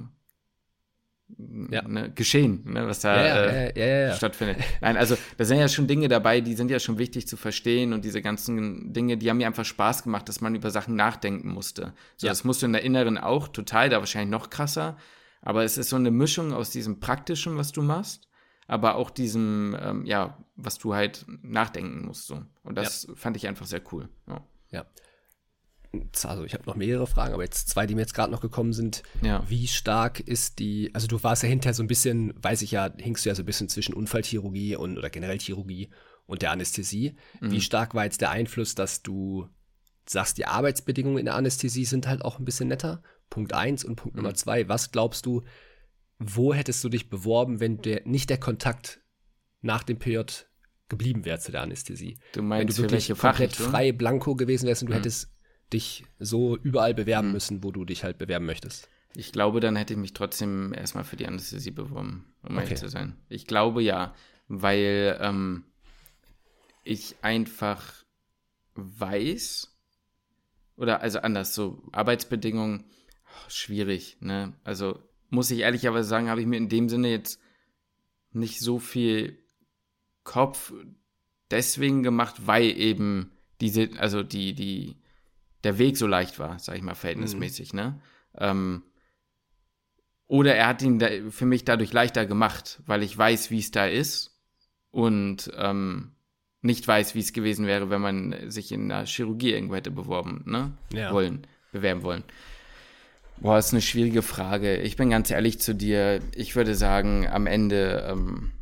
Ja. ne, Geschehen, ne, was da Ja, ja, äh, ja, ja, ja. stattfindet. Nein, also da sind ja schon Dinge dabei, die sind ja schon wichtig zu verstehen und diese ganzen Dinge, die haben mir einfach Spaß gemacht, dass man über Sachen nachdenken musste. So, Ja. das musst du in der Inneren auch total, da wahrscheinlich noch krasser, aber es ist so eine Mischung aus diesem Praktischen, was du machst, aber auch diesem, ähm, ja, was du halt nachdenken musst. So. Und das ja. fand ich einfach sehr cool. Ja. Ja. Also ich habe noch mehrere Fragen, aber jetzt zwei, die mir jetzt gerade noch gekommen sind. Ja. Wie stark ist die, also du warst ja hinterher so ein bisschen, weiß ich ja, hingst du ja so ein bisschen zwischen Unfallchirurgie und oder generell Chirurgie und der Anästhesie. Mhm. Wie stark war jetzt der Einfluss, dass du sagst, die Arbeitsbedingungen in der Anästhesie sind halt auch ein bisschen netter? Punkt eins und Punkt mhm. Nummer zwei, was glaubst du, wo hättest du dich beworben, wenn der, nicht der Kontakt nach dem P J geblieben wäre zu der Anästhesie? Du meinst, wenn du wirklich für welche komplett Fachrichtung? frei blanko gewesen wärst und du Mhm. hättest dich so überall bewerben Mhm. müssen, wo du dich halt bewerben möchtest. Ich glaube, dann hätte ich mich trotzdem erstmal für die Anästhesie beworben, um ehrlich Okay. zu sein. Ich glaube ja, weil ähm, ich einfach weiß, oder also anders, so Arbeitsbedingungen, oh, schwierig, ne? Also muss ich ehrlicherweise sagen, habe ich mir in dem Sinne jetzt nicht so viel Kopf deswegen gemacht, weil eben diese, also die, die, der Weg so leicht war, sag ich mal, verhältnismäßig, mhm. ne? Ähm, oder er hat ihn da, für mich dadurch leichter gemacht, weil ich weiß, wie es da ist und ähm, nicht weiß, wie es gewesen wäre, wenn man sich in der Chirurgie irgendwo hätte beworben, ne? Ja. Wollen, bewerben wollen. Boah, ist eine schwierige Frage. Ich bin ganz ehrlich zu dir. Ich würde sagen, am Ende ähm,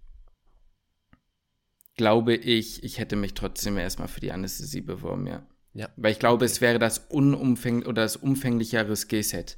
glaube ich, ich hätte mich trotzdem erstmal für die Anästhesie beworben, ja. Ja. Weil ich glaube, es wäre das unumfäng oder das umfänglichere Skillset.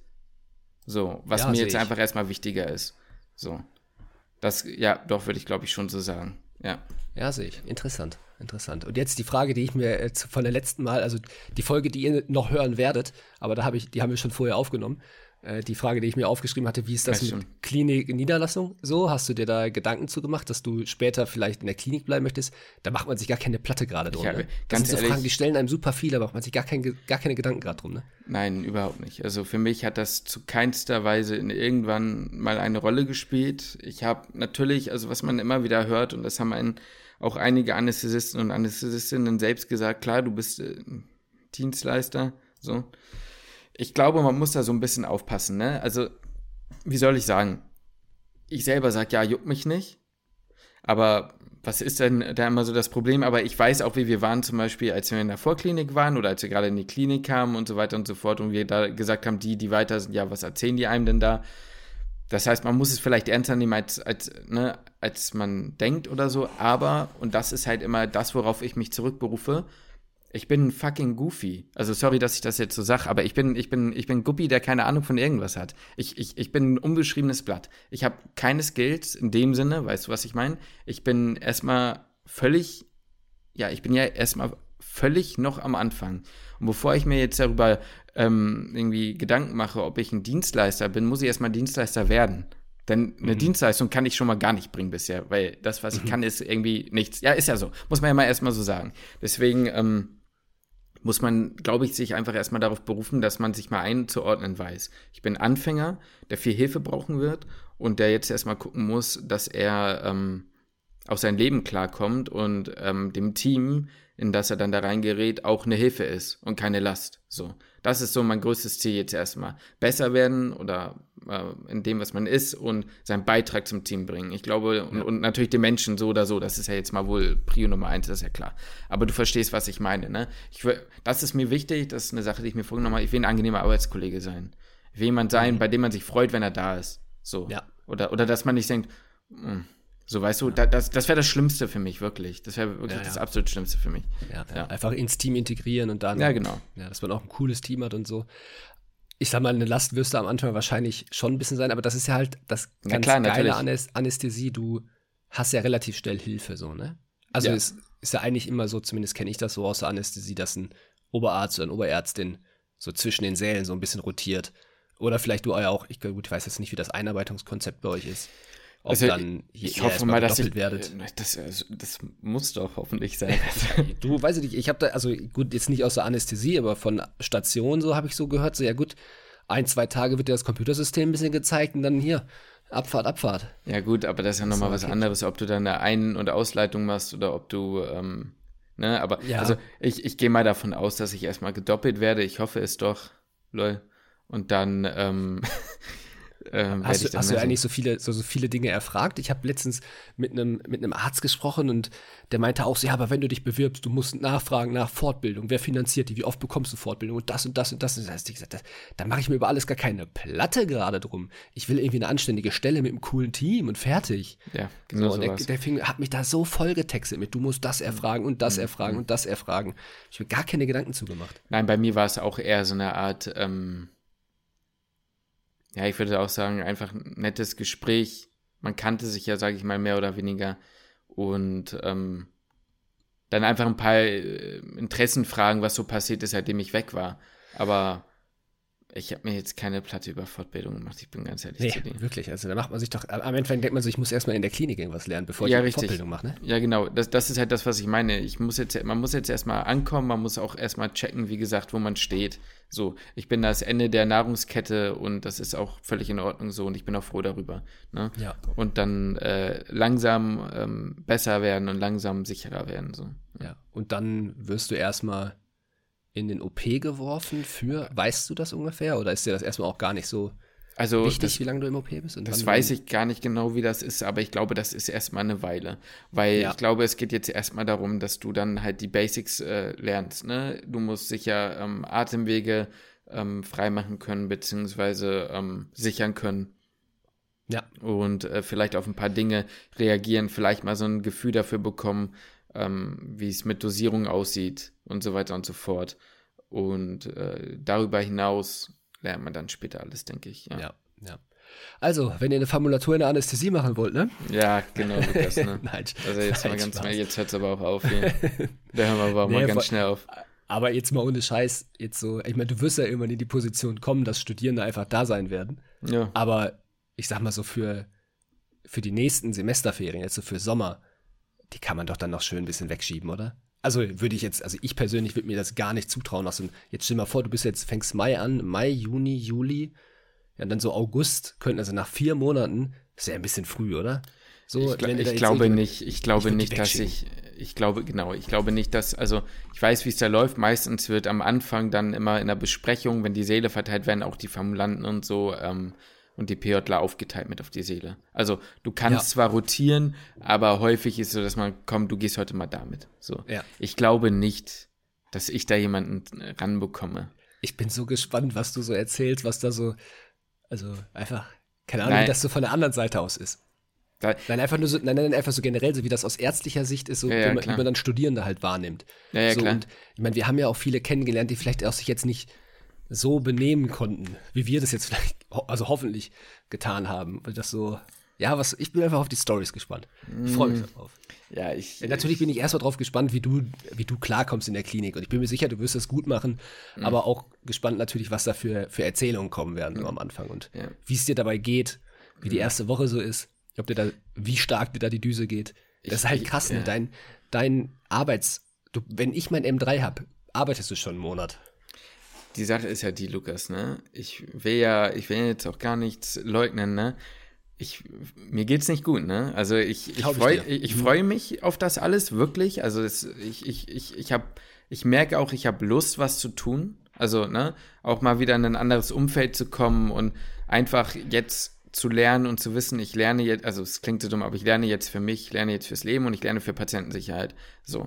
So, was Ja, mir sehe jetzt ich. einfach erstmal wichtiger ist. So. Das, ja, doch, würde ich, glaube ich, schon so sagen. Ja. Ja, sehe ich. Interessant, interessant. Und jetzt die Frage, die ich mir äh, zu- von der letzten Mal, also die Folge, die ihr noch hören werdet, aber da habe ich, die haben wir schon vorher aufgenommen. Äh, die Frage, die ich mir aufgeschrieben hatte, wie ist das Ja, mit schon. Klinik-Niederlassung so? Hast du dir da Gedanken zu gemacht, dass du später vielleicht in der Klinik bleiben möchtest? Da macht man sich gar keine Platte gerade drum. habe- Ne? Das ganz sind so ehrlich- Fragen, die stellen einem super viel, aber macht man sich gar, kein, Ge- gar keine Gedanken gerade drum. Ne? Nein, überhaupt nicht. Also für mich hat das zu keinster Weise in irgendwann mal eine Rolle gespielt. Ich habe natürlich, also was man immer wieder hört, und das haben ein, auch einige Anästhesisten und Anästhesistinnen selbst gesagt, klar, du bist äh, Dienstleister, so. Ich glaube, man muss da so ein bisschen aufpassen, ne? Also, wie soll ich sagen? Ich selber sage, ja, juckt mich nicht. Aber was ist denn da immer so das Problem? Aber ich weiß auch, wie wir waren zum Beispiel, als wir in der Vorklinik waren oder als wir gerade in die Klinik kamen und so weiter und so fort und wir da gesagt haben, die, die weiter sind, ja, was erzählen die einem denn da? Das heißt, man muss es vielleicht ernster nehmen, als, als, ne, als man denkt oder so. Aber, und das ist halt immer das, worauf ich mich zurückberufe, ich bin ein fucking Goofy. Also sorry, dass ich das jetzt so sage, aber ich bin, ich bin, ich bin Guppi, der keine Ahnung von irgendwas hat. Ich, ich, ich bin ein unbeschriebenes Blatt. Ich habe keine Skills in dem Sinne, weißt du, was ich meine? Ich bin erstmal völlig, ja, ich bin ja erstmal völlig noch am Anfang. Und bevor ich mir jetzt darüber ähm, irgendwie Gedanken mache, ob ich ein Dienstleister bin, muss ich erstmal Dienstleister werden. Denn eine Mhm. Dienstleistung kann ich schon mal gar nicht bringen bisher, weil das, was ich kann, ist irgendwie nichts. Ja, ist ja so. Muss man ja mal erstmal so sagen. Deswegen, ähm, muss man, glaube ich, sich einfach erstmal darauf berufen, dass man sich mal einzuordnen weiß. Ich bin Anfänger, der viel Hilfe brauchen wird und der jetzt erstmal gucken muss, dass er ähm, auf sein Leben klarkommt und ähm, dem Team, in das er dann da reingerät, auch eine Hilfe ist und keine Last. So, das ist so mein größtes Ziel jetzt erstmal. Besser werden oder äh, in dem, was man ist und seinen Beitrag zum Team bringen. Ich glaube, und, Ja. und natürlich die Menschen so oder so, das ist ja jetzt mal wohl Prio Nummer eins, das ist ja klar. Aber du verstehst, was ich meine, ne? Ich will, das ist mir wichtig, das ist eine Sache, die ich mir vorgenommen habe. Ich will ein angenehmer Arbeitskollege sein. Ich will jemand sein, Mhm. bei dem man sich freut, wenn er da ist. So. Ja. Oder, oder dass man nicht denkt, "Hm." So, weißt du, da, das, das wäre das Schlimmste für mich, wirklich. Das wäre wirklich Ja, ja. das absolut Schlimmste für mich. Ja, ja. Ja. Einfach ins Team integrieren und dann, Ja, genau. ja, dass man auch ein cooles Team hat und so. Ich sag mal, eine Last wirst du am Anfang wahrscheinlich schon ein bisschen sein, aber das ist ja halt das Ja, ganz klar, geile natürlich. Anäs- Anästhesie. Du hast ja relativ schnell Hilfe, so, ne? Also Ja. es ist ja eigentlich immer so, zumindest kenne ich das so aus der Anästhesie, dass ein Oberarzt oder eine Oberärztin so zwischen den Sälen so ein bisschen rotiert. Oder vielleicht du ja auch, ich, gut, ich weiß jetzt nicht, wie das Einarbeitungskonzept bei euch ist. Ob Also, dann je, ich ihr hoffe erstmal mal, dass ich, gedoppelt werdet. äh, das, also, das muss doch hoffentlich sein. Du, weiß ich nicht, ich habe da, also gut, jetzt nicht aus der Anästhesie, aber von Station so habe ich so gehört, so ja gut, ein, zwei Tage wird dir das Computersystem ein bisschen gezeigt und dann hier, Abfahrt, Abfahrt. Ja gut, aber das ist ja nochmal So, was okay. anderes, ob du dann eine Ein- und Ausleitung machst oder ob du, ähm, ne, aber Ja. also ich, ich gehe mal davon aus, dass ich erstmal gedoppelt werde. Ich hoffe es doch, lol. Und dann, ähm, ähm, Hast werde ich du, dann hast du mehr eigentlich so viele, so, so viele Dinge erfragt? Ich habe letztens mit einem mit einem Arzt gesprochen und der meinte auch so, ja, aber wenn du dich bewirbst, du musst nachfragen nach Fortbildung. Wer finanziert die? Wie oft bekommst du Fortbildung? Und das und das und das. Und das heißt, ich gesagt, das, da mache ich mir über alles gar keine Platte gerade drum. Ich will irgendwie eine anständige Stelle mit einem coolen Team und fertig. Ja, genau So, und der, sowas. der fing, hat mich da so voll getextet mit, du musst das erfragen und das erfragen und das erfragen. Ich habe mir gar keine Gedanken zugemacht. Nein, bei mir war es auch eher so eine Art, ähm, ja, ich würde auch sagen, einfach ein nettes Gespräch. Man kannte sich ja, sage ich mal, mehr oder weniger. Und ähm, dann einfach ein paar äh, Interessenfragen, was so passiert ist, seitdem ich weg war. Aber ich habe mir jetzt keine Platte über Fortbildung gemacht, ich bin ganz ehrlich Nee, zu dir. wirklich. Also da macht man sich doch, am Ende denkt man sich, ich muss erstmal in der Klinik irgendwas lernen, bevor Ja, ich eine richtig. Fortbildung mache, ne? Ja, genau. Das, das ist halt das, was ich meine. Ich muss jetzt, man muss jetzt erstmal ankommen, man muss auch erstmal checken, wie gesagt, wo man steht. So, ich bin das Ende der Nahrungskette und das ist auch völlig in Ordnung so und ich bin auch froh darüber. Ne? Ja. Und dann äh, langsam ähm, besser werden und langsam sicherer werden. So. Ja. Und dann wirst du erstmal in den O P geworfen für, weißt du das ungefähr? Oder ist dir das erstmal auch gar nicht so Also wichtig, das, wie lange du im O P bist? Und das wann weiß du, ich gar nicht genau, wie das ist, aber ich glaube, das ist erstmal eine Weile. Weil Ja. ich glaube, es geht jetzt erstmal darum, dass du dann halt die Basics äh, lernst. Ne? Du musst sicher ähm, Atemwege ähm, freimachen können, beziehungsweise ähm, sichern können. Ja. Und äh, vielleicht auf ein paar Dinge reagieren, vielleicht mal so ein Gefühl dafür bekommen, ähm, wie es mit Dosierung aussieht und so weiter und so fort. Und äh, darüber hinaus lernt man dann später alles, denke ich. Ja, Ja, ja. Also, wenn ihr eine Formulatur in der Anästhesie machen wollt, ne? ja genau, Lukas. Ne? Nein, Also jetzt mal nein, ganz Spaß. mal, jetzt hört es aber auch auf hier. Da hören wir aber Nee, mal ganz vor- schnell auf. Aber jetzt mal ohne Scheiß, jetzt so, ich meine, du wirst ja irgendwann in die Position kommen, dass Studierende einfach da sein werden. Ja, Aber ich sag mal so, für, für die nächsten Semesterferien, jetzt so für Sommer, die kann man doch dann noch schön ein bisschen wegschieben, oder? Also würde ich jetzt, also ich persönlich würde mir das gar nicht zutrauen lassen. Jetzt stell dir mal vor, du bist jetzt, fängst Mai an, Mai, Juni, Juli, ja, und dann so August, könnten also nach vier Monaten, das ist ja ein bisschen früh, oder? So, ich, gl wenn du da ich jetzt glaube irgendwie- nicht, ich glaube würd die nicht, dass wegschicken. ich, ich glaube, genau, ich glaube nicht, dass, also ich weiß, wie es da läuft, meistens wird am Anfang dann immer in der Besprechung, wenn die Säle verteilt werden, auch die Formulanten und so, ähm, und die PJler aufgeteilt mit auf die Säle. Also du kannst Ja. zwar rotieren, aber häufig ist es so, dass man, komm, du gehst heute mal damit. So. Ja. Ich glaube nicht, dass ich da jemanden ranbekomme. Ich bin so gespannt, was du so erzählst, was da so, also einfach, keine Ahnung, Nein. wie das so von der anderen Seite aus ist. Da, Nein, einfach nur so, nein, nein, einfach so generell, so wie das aus ärztlicher Sicht ist, so Ja, ja, wie, man, klar. wie man dann Studierende halt wahrnimmt. Ja, ja, so, klar. Und ich meine, wir haben ja auch viele kennengelernt, die vielleicht auch sich jetzt nicht so benehmen konnten, wie wir das jetzt vielleicht, ho- also hoffentlich getan haben. Weil das so, ja, was, ich bin einfach auf die Stories gespannt. Ich freue mich darauf. ja, ich. Ja, natürlich bin ich erstmal drauf gespannt, wie du, wie du klarkommst in der Klinik. Und ich bin mir sicher, du wirst das gut machen, Mhm. aber auch gespannt natürlich, was da für, für Erzählungen kommen werden so am Anfang und Ja. Mhm. wie es dir dabei geht, wie die erste Woche so ist, ob dir da, wie stark dir da die Düse geht. Das ist halt Ich- krass, ne? ja. Dein, dein Arbeits, du, wenn ich mein M drei habe, arbeitest du schon einen Monat. Die Sache ist ja die, Lukas, ne? Ich will ja, ich will jetzt auch gar nichts leugnen, ne? Ich, mir geht's nicht gut, ne? Also ich, ich Glaub ich freue dir. ich, ich freu mich auf das alles, wirklich. Also es, ich, ich, ich, ich habe, ich merke auch, ich habe Lust, was zu tun. Also, ne? Auch mal wieder in ein anderes Umfeld zu kommen und einfach jetzt zu lernen und zu wissen, ich lerne jetzt, also es klingt so dumm, aber ich lerne jetzt für mich, ich lerne jetzt fürs Leben und ich lerne für Patientensicherheit. So.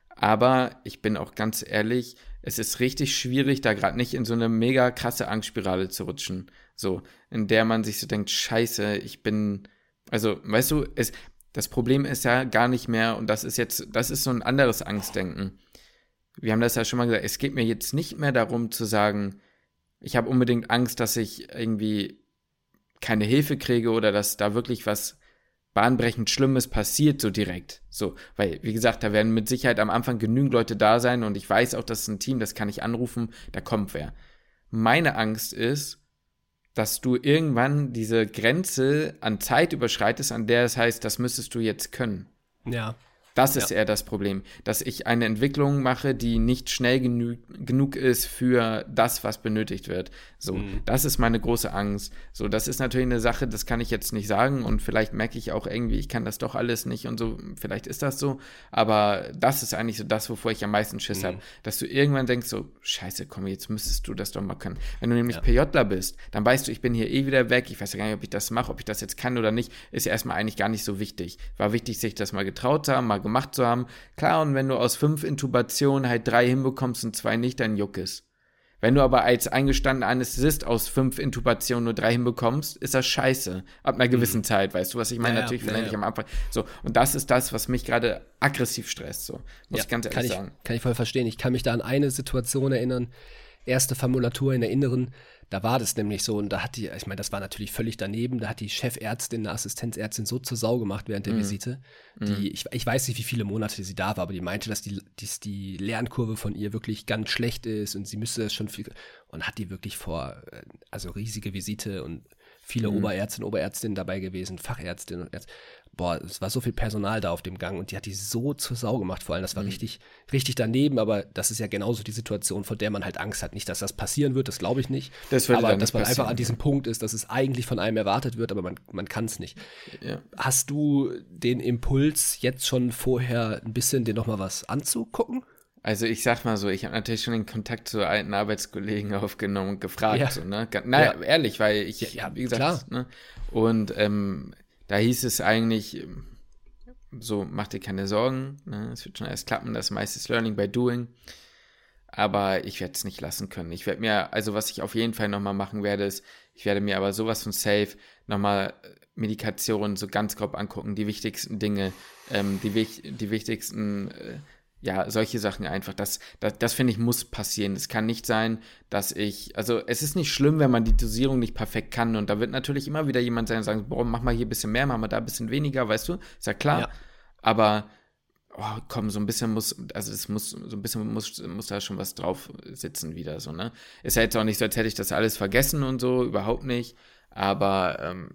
Aber ich bin auch ganz ehrlich, es ist richtig schwierig, da gerade nicht in so eine mega krasse Angstspirale zu rutschen. So, in der man sich so denkt, scheiße, ich bin, also, weißt du, es, das Problem ist ja gar nicht mehr, und das ist jetzt, das ist so ein anderes Angstdenken. Wir haben das ja schon mal gesagt, es geht mir jetzt nicht mehr darum zu sagen, ich habe unbedingt Angst, dass ich irgendwie keine Hilfe kriege oder dass da wirklich was bahnbrechend Schlimmes passiert so direkt. So, weil, wie gesagt, da werden mit Sicherheit am Anfang genügend Leute da sein und ich weiß auch, das ist ein Team, das kann ich anrufen, da kommt wer. Meine Angst ist, dass du irgendwann diese Grenze an Zeit überschreitest, an der es heißt, das müsstest du jetzt können. Ja. Das ist Ja. eher das Problem, dass ich eine Entwicklung mache, die nicht schnell genü genug ist für das, was benötigt wird. So, Mhm. das ist meine große Angst. So, das ist natürlich eine Sache, das kann ich jetzt nicht sagen und vielleicht merke ich auch irgendwie, ich kann das doch alles nicht und so, vielleicht ist das so, aber das ist eigentlich so das, wovor ich am meisten Schiss Mhm. habe, dass du irgendwann denkst so, scheiße, komm, jetzt müsstest du das doch mal können. Wenn du nämlich Ja. PJler bist, dann weißt du, ich bin hier eh wieder weg, ich weiß ja gar nicht, ob ich das mache, ob ich das jetzt kann oder nicht, ist ja erstmal eigentlich gar nicht so wichtig. War wichtig, sich das mal getraut zu haben, mal gemacht zu haben. Klar, und wenn du aus fünf Intubationen halt drei hinbekommst und zwei nicht, dann juck es. Wenn du aber als eingestandener Anästhesist aus fünf Intubationen nur drei hinbekommst, ist das scheiße. Ab einer gewissen mhm. Zeit, weißt du, was ich meine? Ja, Natürlich ja, vielleicht ja. nicht am Anfang. So, und das ist das, was mich gerade aggressiv stresst, so. Muss Ja, ich ganz kann ehrlich ich, sagen. kann ich voll verstehen. Ich kann mich da an eine Situation erinnern, erste Formulatur in der Inneren, da war das nämlich so und da hat die, ich meine, das war natürlich völlig daneben, da hat die Chefärztin, eine Assistenzärztin so zur Sau gemacht während der Mhm. Visite, die, ich, ich weiß nicht, wie viele Monate sie da war, aber die meinte, dass die, dies, die Lernkurve von ihr wirklich ganz schlecht ist und sie müsste das schon viel, und hat die wirklich vor, äh, also riesige Visite und viele Mhm. Oberärztinnen, Oberärztinnen dabei gewesen, Fachärztinnen und Ärzte. Boah, es war so viel Personal da auf dem Gang und die hat die so zur Sau gemacht, vor allem, das war Mhm. richtig, richtig daneben, aber das ist ja genauso die Situation, vor der man halt Angst hat. Nicht, dass das passieren wird, das glaube ich nicht, Das würde aber dann dass nicht man passieren, einfach an diesem Punkt ist, dass es eigentlich von einem erwartet wird, aber man, man kann es nicht. Ja. Hast du den Impuls, jetzt schon vorher ein bisschen dir nochmal was anzugucken? Also ich sag mal so, ich habe natürlich schon den Kontakt zu alten Arbeitskollegen aufgenommen und gefragt. Ja. So, ne? Naja, Ja. ehrlich, weil ich, Ja, ja, wie gesagt, klar. ne? Und ähm, da hieß es eigentlich, ähm, so, mach dir keine Sorgen, ne? Es wird schon alles klappen, das meiste ist Learning by Doing. Aber ich werde es nicht lassen können. Ich werde mir, also was ich auf jeden Fall nochmal machen werde, ist, ich werde mir aber sowas von safe nochmal Medikationen so ganz grob angucken, die wichtigsten Dinge, ähm, die, wich- die wichtigsten, äh, ja, solche Sachen einfach. Das, das, das finde ich, muss passieren. Es kann nicht sein, dass ich, also es ist nicht schlimm, wenn man die Dosierung nicht perfekt kann und da wird natürlich immer wieder jemand sein und sagen, boah, mach mal hier ein bisschen mehr, mach mal da ein bisschen weniger, weißt du? Ist ja klar. Ja. Aber oh, komm, so ein bisschen muss, also es muss, so ein bisschen muss, muss da schon was drauf sitzen wieder, so, ne? Ist ja jetzt auch nicht so, als hätte ich das alles vergessen und so, überhaupt nicht. Aber, ähm,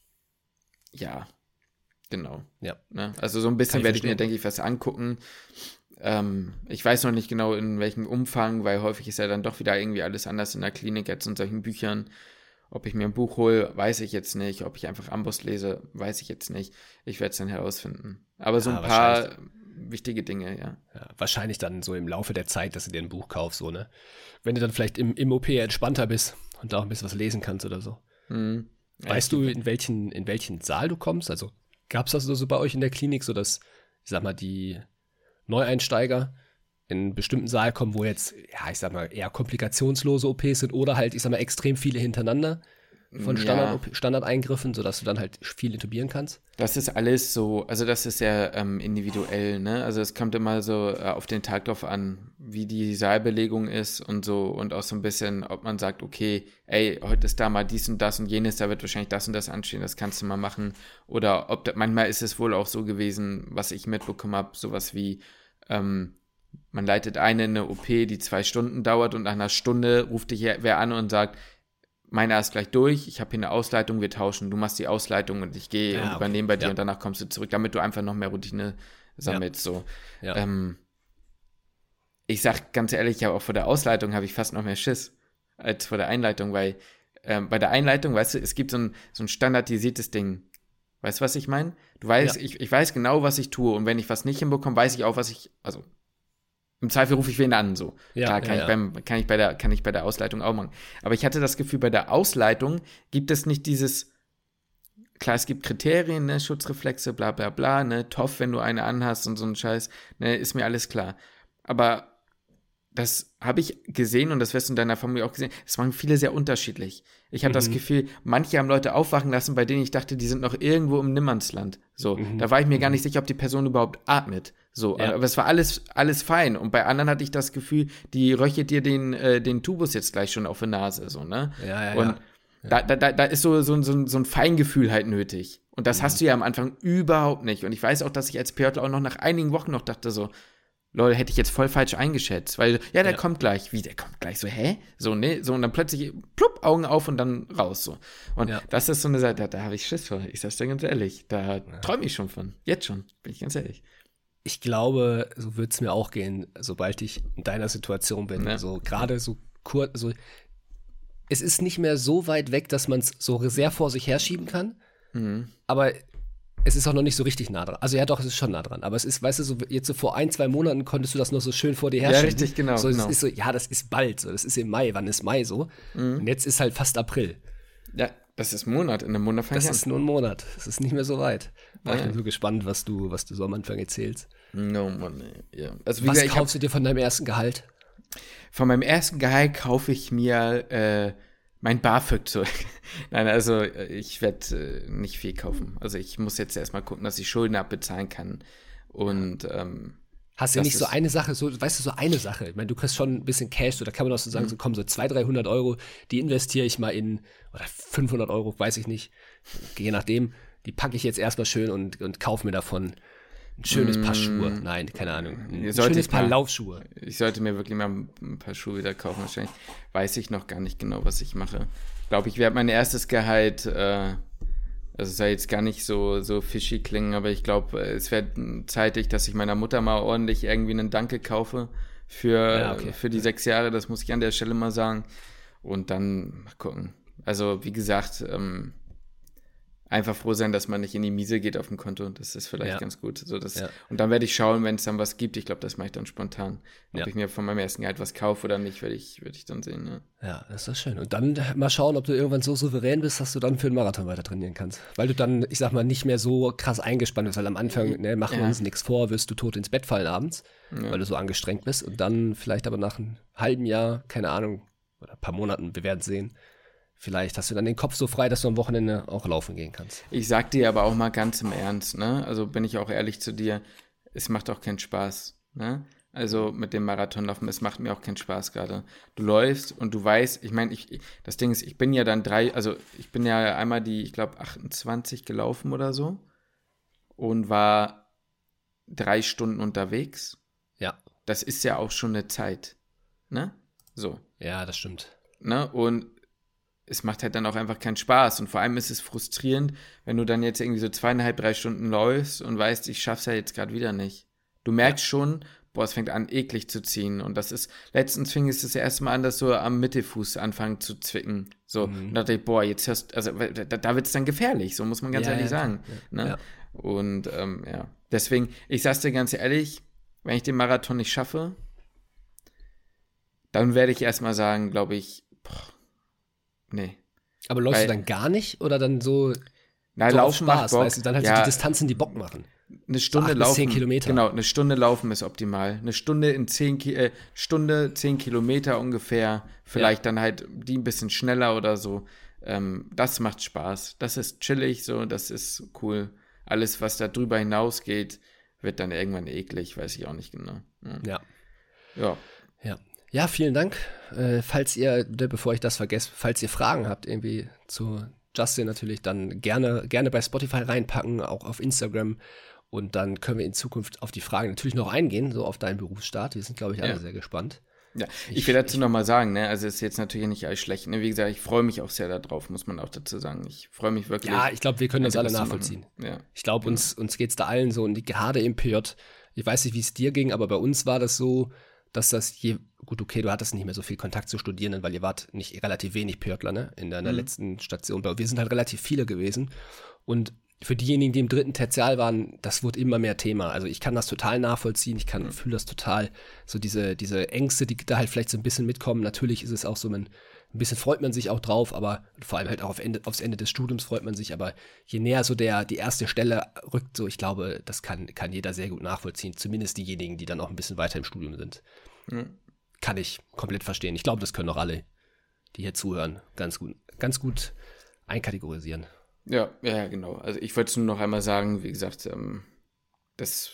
ja, genau. Ja. Ne? Also so ein Kann bisschen ich werde ich mir, verstehen. denke ich, was angucken. Ähm, ich weiß noch nicht genau, in welchem Umfang, weil häufig ist ja dann doch wieder irgendwie alles anders in der Klinik jetzt in solchen Büchern. Ob ich mir ein Buch hole, weiß ich jetzt nicht. Ob ich einfach Amboss lese, weiß ich jetzt nicht. Ich werde es dann herausfinden. Aber so Ja, ein paar wahrscheinlich. wichtige Dinge, ja. Ja, wahrscheinlich dann so im Laufe der Zeit, dass du dir ein Buch kaufst, so, ne? Wenn du dann vielleicht im, im O P entspannter bist und da auch ein bisschen was lesen kannst oder so. Hm. Ja, Weißt ich- du, in welchen, in welchen Saal du kommst? Also gab es das so bei euch in der Klinik, so dass, ich sag mal, die Neueinsteiger in einen bestimmten Saal kommen, wo jetzt, ja, ich sag mal, eher komplikationslose O Ps sind oder halt, ich sag mal, extrem viele hintereinander von Ja. Standard Standardeingriffen, sodass du dann halt viel intubieren kannst? Das ist alles so, also das ist ja ähm, individuell, ne? Also es kommt immer so äh, auf den Tag drauf an, wie die Saalbelegung ist und so und auch so ein bisschen, ob man sagt, okay, ey, heute ist da mal dies und das und jenes, da wird wahrscheinlich das und das anstehen, das kannst du mal machen. Oder ob da, manchmal ist es wohl auch so gewesen, was ich mitbekommen habe, sowas wie, ähm, man leitet eine in eine O P, die zwei Stunden dauert und nach einer Stunde ruft dich wer an und sagt, meiner ist gleich durch, ich habe hier eine Ausleitung, wir tauschen, du machst die Ausleitung und ich gehe Ja, und okay. übernehme bei dir Ja. und danach kommst du zurück, damit du einfach noch mehr Routine sammelst. So. Ja. Ähm, ich sag ganz ehrlich, ich habe auch vor der Ausleitung habe ich fast noch mehr Schiss als vor der Einleitung, weil ähm, bei der Einleitung, weißt du, es gibt so ein, so ein standardisiertes Ding. Weißt du, was ich meine? Du weißt, Ja. ich, ich weiß genau, was ich tue und wenn ich was nicht hinbekomme, weiß ich auch, was ich, also im Zweifel rufe ich wen an, so. Ja, Klar, kann, ja, ich ja. Beim, kann, ich bei der, kann ich bei der Ausleitung auch machen. Aber ich hatte das Gefühl, bei der Ausleitung gibt es nicht dieses, klar, es gibt Kriterien, ne, Schutzreflexe, bla bla bla, ne, Toff, wenn du eine anhast und so ein Scheiß, ne, ist mir alles klar. Aber das habe ich gesehen und das wirst du in deiner Familie auch gesehen, das machen viele sehr unterschiedlich. Ich hatte das Mhm. Gefühl, manche haben Leute aufwachen lassen, bei denen ich dachte, die sind noch irgendwo im Nimmernsland. So, Mhm. da war ich mir gar nicht sicher, ob die Person überhaupt atmet. So, Ja. aber es war alles, alles fein. Und bei anderen hatte ich das Gefühl, die röchelt dir den, äh, den Tubus jetzt gleich schon auf die Nase, so, ne? Ja, ja, Und ja. Da, da, da, da ist so, so, so, so ein Feingefühl halt nötig. Und das Mhm. hast du ja am Anfang überhaupt nicht. Und ich weiß auch, dass ich als PJler auch noch nach einigen Wochen noch dachte so, Leute, hätte ich jetzt voll falsch eingeschätzt. Weil, ja, der Ja. kommt gleich. Wie, der kommt gleich? So, hä? So, ne? So, und dann plötzlich, plupp, Augen auf und dann raus, so. Und Ja. das ist so eine Seite, da, da habe ich Schiss vor. Ich sag's dir ganz ehrlich. Da träume ich schon von. Jetzt schon, bin ich ganz ehrlich. Ich glaube, so wird es mir auch gehen, sobald ich in deiner Situation bin. Ja. So gerade so kurz, so es ist nicht mehr so weit weg, dass man es so sehr vor sich herschieben kann, Mhm. aber es ist auch noch nicht so richtig nah dran. Also ja doch, es ist schon nah dran, aber es ist, weißt du, so jetzt so vor ein, zwei Monaten konntest du das noch so schön vor dir herschieben. richtig, genau, So, genau. Das ist so, ja, das ist bald, so, das ist im Mai, wann ist Mai so? Mhm. Und jetzt ist halt fast April. Ja, das ist ein Monat. In einem Monat fange Das ich an. ist nur ein Monat, das ist nicht mehr so weit. Boah, ich Ja. bin so gespannt, was du, was du so am Anfang erzählst. No, Mann, ey. Ja. Also, wie Was gesagt, ich hab, kaufst du dir von deinem ersten Gehalt? von meinem ersten Gehalt kaufe ich mir äh, mein BAföG zurück. Nein, also äh, ich werde äh, nicht viel kaufen. Also ich muss jetzt erstmal gucken, dass ich Schulden abbezahlen kann. Und ähm, Hast du ja Das nicht so ist- eine Sache, so, weißt du, so eine Sache. Ich meine, du kriegst schon ein bisschen Cash, so, da kann man auch so sagen, so komm, so zweihundert, dreihundert Euro, die investiere ich mal in, oder fünfhundert Euro, weiß ich nicht, je nachdem, die packe ich jetzt erstmal schön und, und kaufe mir davon ein schönes Paar Schuhe. Nein, keine Ahnung. Ein Ihr solltet schönes Paar mal- Laufschuhe. ich sollte mir wirklich mal ein paar Schuhe wieder kaufen. Wahrscheinlich weiß ich noch gar nicht genau, was ich mache. Ich glaube, ich werde mein erstes Gehalt, äh, also es soll jetzt gar nicht so, so fishy klingen, aber ich glaube, es wird zeitig, dass ich meiner Mutter mal ordentlich irgendwie einen Danke kaufe für, Ja, okay. für die sechs Jahre. Das muss ich an der Stelle mal sagen. Und dann mal gucken. Also, wie gesagt, ähm, einfach froh sein, dass man nicht in die Miese geht auf dem Konto. Das ist vielleicht Ja. ganz gut. So, das, Ja. Und dann werde ich schauen, wenn es dann was gibt. Ich glaube, das mache ich dann spontan. Ob Ja. ich mir von meinem ersten Gehalt was kaufe oder nicht, werde ich, werde ich dann sehen. Ja. Ja, das ist doch schön. Und dann mal schauen, ob du irgendwann so souverän bist, dass du dann für den Marathon weiter trainieren kannst. Weil du dann, ich sag mal, nicht mehr so krass eingespannt bist, weil am Anfang, ne, machen wir Ja. uns nichts vor, wirst du tot ins Bett fallen abends, Ja. weil du so angestrengt bist. Und dann vielleicht aber nach einem halben Jahr, keine Ahnung, oder ein paar Monaten, wir werden sehen, vielleicht hast du dann den Kopf so frei, dass du am Wochenende auch laufen gehen kannst. Ich sag dir aber auch mal ganz im Ernst, ne? Also bin ich auch ehrlich zu dir, es macht auch keinen Spaß, ne? Also mit dem Marathonlaufen, es macht mir auch keinen Spaß gerade. Du läufst und du weißt, ich meine, ich, das Ding ist, ich bin ja dann drei, also ich bin ja einmal die, ich glaube, achtundzwanzig gelaufen oder so und war drei Stunden unterwegs. Ja, Das ist ja auch schon eine Zeit, ne? So, ja, das stimmt. ne? Und es macht halt dann auch einfach keinen Spaß. Und vor allem ist es frustrierend, wenn du dann jetzt irgendwie so zweieinhalb, drei Stunden läufst und weißt, ich schaff's ja jetzt gerade wieder nicht. Du merkst schon, boah, es fängt an, eklig zu ziehen. Und das ist, letztens fing es das erste Mal an, dass so am Mittelfuß anfangen zu zwicken. So, Mhm. und da dachte ich, boah, jetzt hörst also da, da wird's dann gefährlich, so muss man ganz Ja, ehrlich ja, sagen. ja, Ne? ja. Und ähm, ja, deswegen, ich sag's dir ganz ehrlich, wenn ich den Marathon nicht schaffe, dann werde ich erstmal sagen, glaube ich, boah, nee. Aber läufst Weil- du dann gar nicht oder dann so, Na, so auf laufen macht Spaß, Bock. weißt du, dann halt ja, so die Distanzen, die Bock machen. eine Stunde acht bis laufen. zehn Kilometer. Genau, eine Stunde laufen ist optimal. Eine Stunde in zehn Ki äh, Stunde, zehn Kilometer ungefähr. Vielleicht dann halt die ein bisschen schneller oder so. Ähm, das macht Spaß. Das ist chillig, so, das ist cool. Alles, was da drüber hinausgeht, wird dann irgendwann eklig, weiß ich auch nicht genau. Ja. Ja. Ja. Ja. Ja, vielen Dank. Äh, falls ihr, ne, bevor ich das vergesse, falls ihr Fragen habt, irgendwie zu Justin natürlich, dann gerne, gerne bei Spotify reinpacken, auch auf Instagram. Und dann können wir in Zukunft auf die Fragen natürlich noch eingehen, so auf deinen Berufsstart. Wir sind, glaube ich, alle Ja. sehr gespannt. Ja, ich, Ich- will dazu ich- nochmal sagen, ne, also ist jetzt natürlich nicht alles schlecht, ne, wie gesagt, ich freue mich auch sehr darauf, muss man auch dazu sagen. Ich freue mich wirklich. Ja, ich glaube, wir können das also alle das zu nachvollziehen. machen. Ja. Ich glaube, uns, uns geht es da allen so, und die- gerade im P J, ich weiß nicht, wie es dir ging, aber bei uns war das so, dass das je, gut, okay, du hattest nicht mehr so viel Kontakt zu Studierenden, weil ihr wart nicht relativ wenig PJler, ne, in deiner Mhm. letzten Station. Aber wir sind halt relativ viele gewesen. Und für diejenigen, die im dritten Tertial waren, das wurde immer mehr Thema. Also ich kann das total nachvollziehen, ich kann, Mhm. fühle das total, so diese, diese Ängste, die da halt vielleicht so ein bisschen mitkommen. Natürlich ist es auch so, man, ein bisschen freut man sich auch drauf, aber vor allem halt auch auf Ende, aufs Ende des Studiums freut man sich. Aber je näher so der, die erste Stelle rückt, so ich glaube, das kann, kann jeder sehr gut nachvollziehen. Zumindest diejenigen, die dann auch ein bisschen weiter im Studium sind. Mhm. Kann ich komplett verstehen. Ich glaube, das können auch alle, die hier zuhören, ganz gut, ganz gut einkategorisieren. Ja, ja, genau. Also ich wollte es nur noch einmal sagen, wie gesagt, ähm, das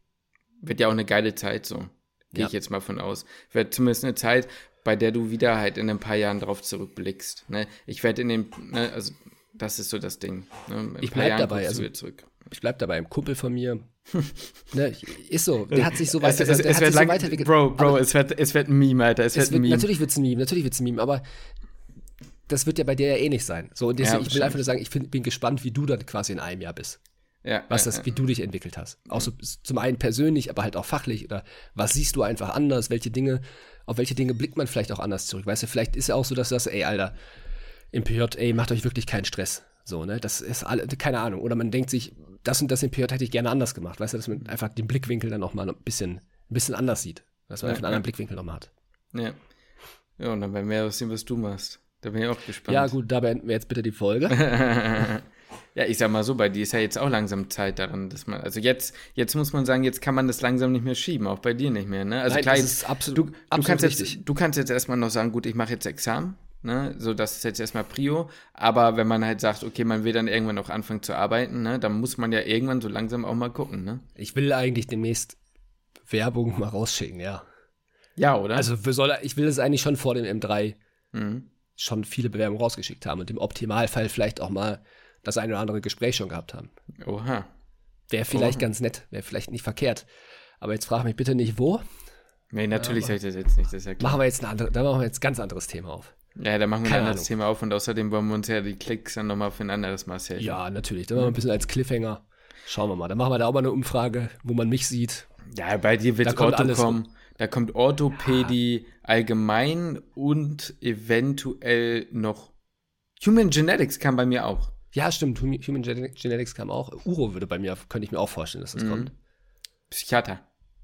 wird ja auch eine geile Zeit, so gehe Ja. ich jetzt mal von aus. Wird zumindest eine Zeit, bei der du wieder halt in ein paar Jahren drauf zurückblickst. Ne? Ich werde in dem, ne, also das ist so das Ding. Ne? In ein Ich paar bleib Jahren dabei, guckst du also- wieder zurück. Ich bleib dabei, ein Kumpel von mir, ne, ist so, der hat sich so Es, weiter, es, der es hat wird sich so lang, weiterentwickelt. Bro, Bro, Aber es wird, es wird ein Meme, Alter, es, es wird ein wird, Meme. natürlich wird's ein Meme, natürlich wird's ein Meme, aber das wird ja bei dir ja eh nicht sein. So, und deswegen, Ja, ich will einfach wahrscheinlich. nur sagen, ich find, bin gespannt, wie du dann quasi in einem Jahr bist. Ja, was ja, das, ja. wie du dich entwickelt hast. Auch so zum einen persönlich, aber halt auch fachlich. Oder was siehst du einfach anders? Welche Dinge, auf welche Dinge blickt man vielleicht auch anders zurück? Weißt du, vielleicht ist ja auch so, dass du sagst, ey, Alter, im P J, ey, macht euch wirklich keinen Stress. So, ne? Das ist alle, keine Ahnung. Oder man denkt sich, das und das im P J hätte ich gerne anders gemacht. Weißt du, dass man einfach den Blickwinkel dann nochmal ein bisschen, ein bisschen anders sieht. Dass man Ja, einfach einen anderen ja. Blickwinkel nochmal hat. Ja. Ja, und dann werden wir sehen, was du machst. Da bin ich auch gespannt. Ja, gut, da beenden wir jetzt bitte die Folge. Ja, ich sag mal so, bei dir ist ja jetzt auch langsam Zeit daran, dass man, also jetzt, jetzt muss man sagen, jetzt kann man das langsam nicht mehr schieben, auch bei dir nicht mehr, ne? Also Nein, klar, das jetzt, ist absolut- du, du absolut kannst richtig. jetzt, du kannst jetzt erstmal noch sagen, gut, ich mache jetzt Examen, ne? So, das ist jetzt erstmal Prio, aber wenn man halt sagt, okay, man will dann irgendwann auch anfangen zu arbeiten, ne? Dann muss man ja irgendwann so langsam auch mal gucken, ne? Ich will eigentlich demnächst Werbung mal rausschicken, ja. Ja, oder? Also für soll, ich will es eigentlich schon vor dem M drei mhm. schon viele Bewerbungen rausgeschickt haben und im Optimalfall vielleicht auch mal das ein oder andere Gespräch schon gehabt haben. Oha. Wäre vielleicht Oh. ganz nett, wäre vielleicht nicht verkehrt. Aber jetzt frag mich bitte nicht, wo. Nee, natürlich Ja, sag ich das jetzt nicht, das ist ja klar. Machen wir jetzt ein andere, da machen wir jetzt ein ganz anderes Thema auf. Ja, da machen wir Keine ein anderes Ahnung. Thema auf und außerdem wollen wir uns ja die Klicks dann nochmal für ein anderes Mal helfen. Ja, natürlich. Da machen wir ein bisschen als Cliffhanger. Schauen wir mal. Dann machen wir da auch mal eine Umfrage, wo man mich sieht. Ja, bei dir wird Da kommt Ortho alles kommen. Da kommt Orthopädie allgemein und eventuell noch Human Genetics kam bei mir auch. Ja, stimmt. Hum- Human Gen- Genetics kam auch. Uro würde bei mir, könnte ich mir auch vorstellen, dass das Mhm. kommt. Psychiater.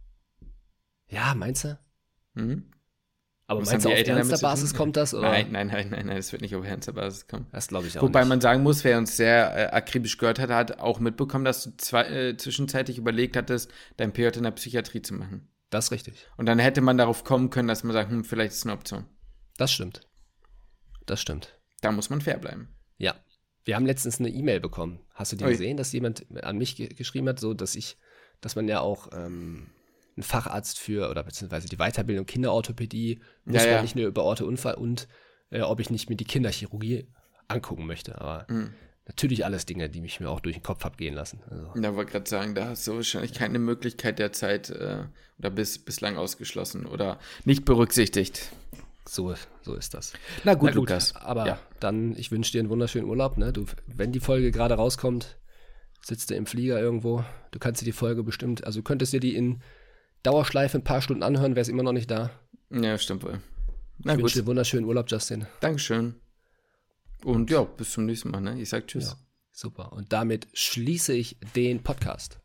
Ja, meinst du? Mhm. Aber Was meinst du, haben auf die Eltern damit ernster zu tun? Basis kommt das? Oder? Nein, nein, nein, nein, nein, das wird nicht auf ernster Basis kommen. Das glaube ich auch Wobei nicht. man sagen muss, wer uns sehr äh, akribisch gehört hat, hat auch mitbekommen, dass du zwei, äh, zwischenzeitlich überlegt hattest, dein P J in der Psychiatrie zu machen. Das ist richtig. Und dann hätte man darauf kommen können, dass man sagt, hm, vielleicht ist es eine Option. Das stimmt. Das stimmt. Da muss man fair bleiben. Ja. Wir haben letztens eine E-Mail bekommen. Hast du die Ui. gesehen, dass jemand an mich ge geschrieben hat, so dass ich, dass man ja auch ähm, einen Facharzt für, oder beziehungsweise die Weiterbildung Kinderorthopädie muss Ja, man ja. nicht nur über Orthounfall und äh, ob ich nicht mir die Kinderchirurgie angucken möchte. Aber Mhm. natürlich alles Dinge, die mich mir auch durch den Kopf abgehen lassen. Also, Da wollte gerade sagen, da hast du wahrscheinlich keine Möglichkeit derzeit äh, oder bis, bislang ausgeschlossen oder nicht berücksichtigt. so, so ist das. Na gut, Na Lukas. Aber Ja. dann, ich wünsche dir einen wunderschönen Urlaub. Ne? Du, wenn die Folge gerade rauskommt, sitzt du im Flieger irgendwo. Du kannst dir die Folge bestimmt, also du könntest dir die in Dauerschleife ein paar Stunden anhören, wäre es immer noch nicht da. Ja, stimmt wohl. Na Ich wünsche gut, dir einen wunderschönen Urlaub, Justin. Dankeschön. Und ja, bis zum nächsten Mal. Ne? Ich sag Tschüss. Ja, super. Und damit schließe ich den Podcast.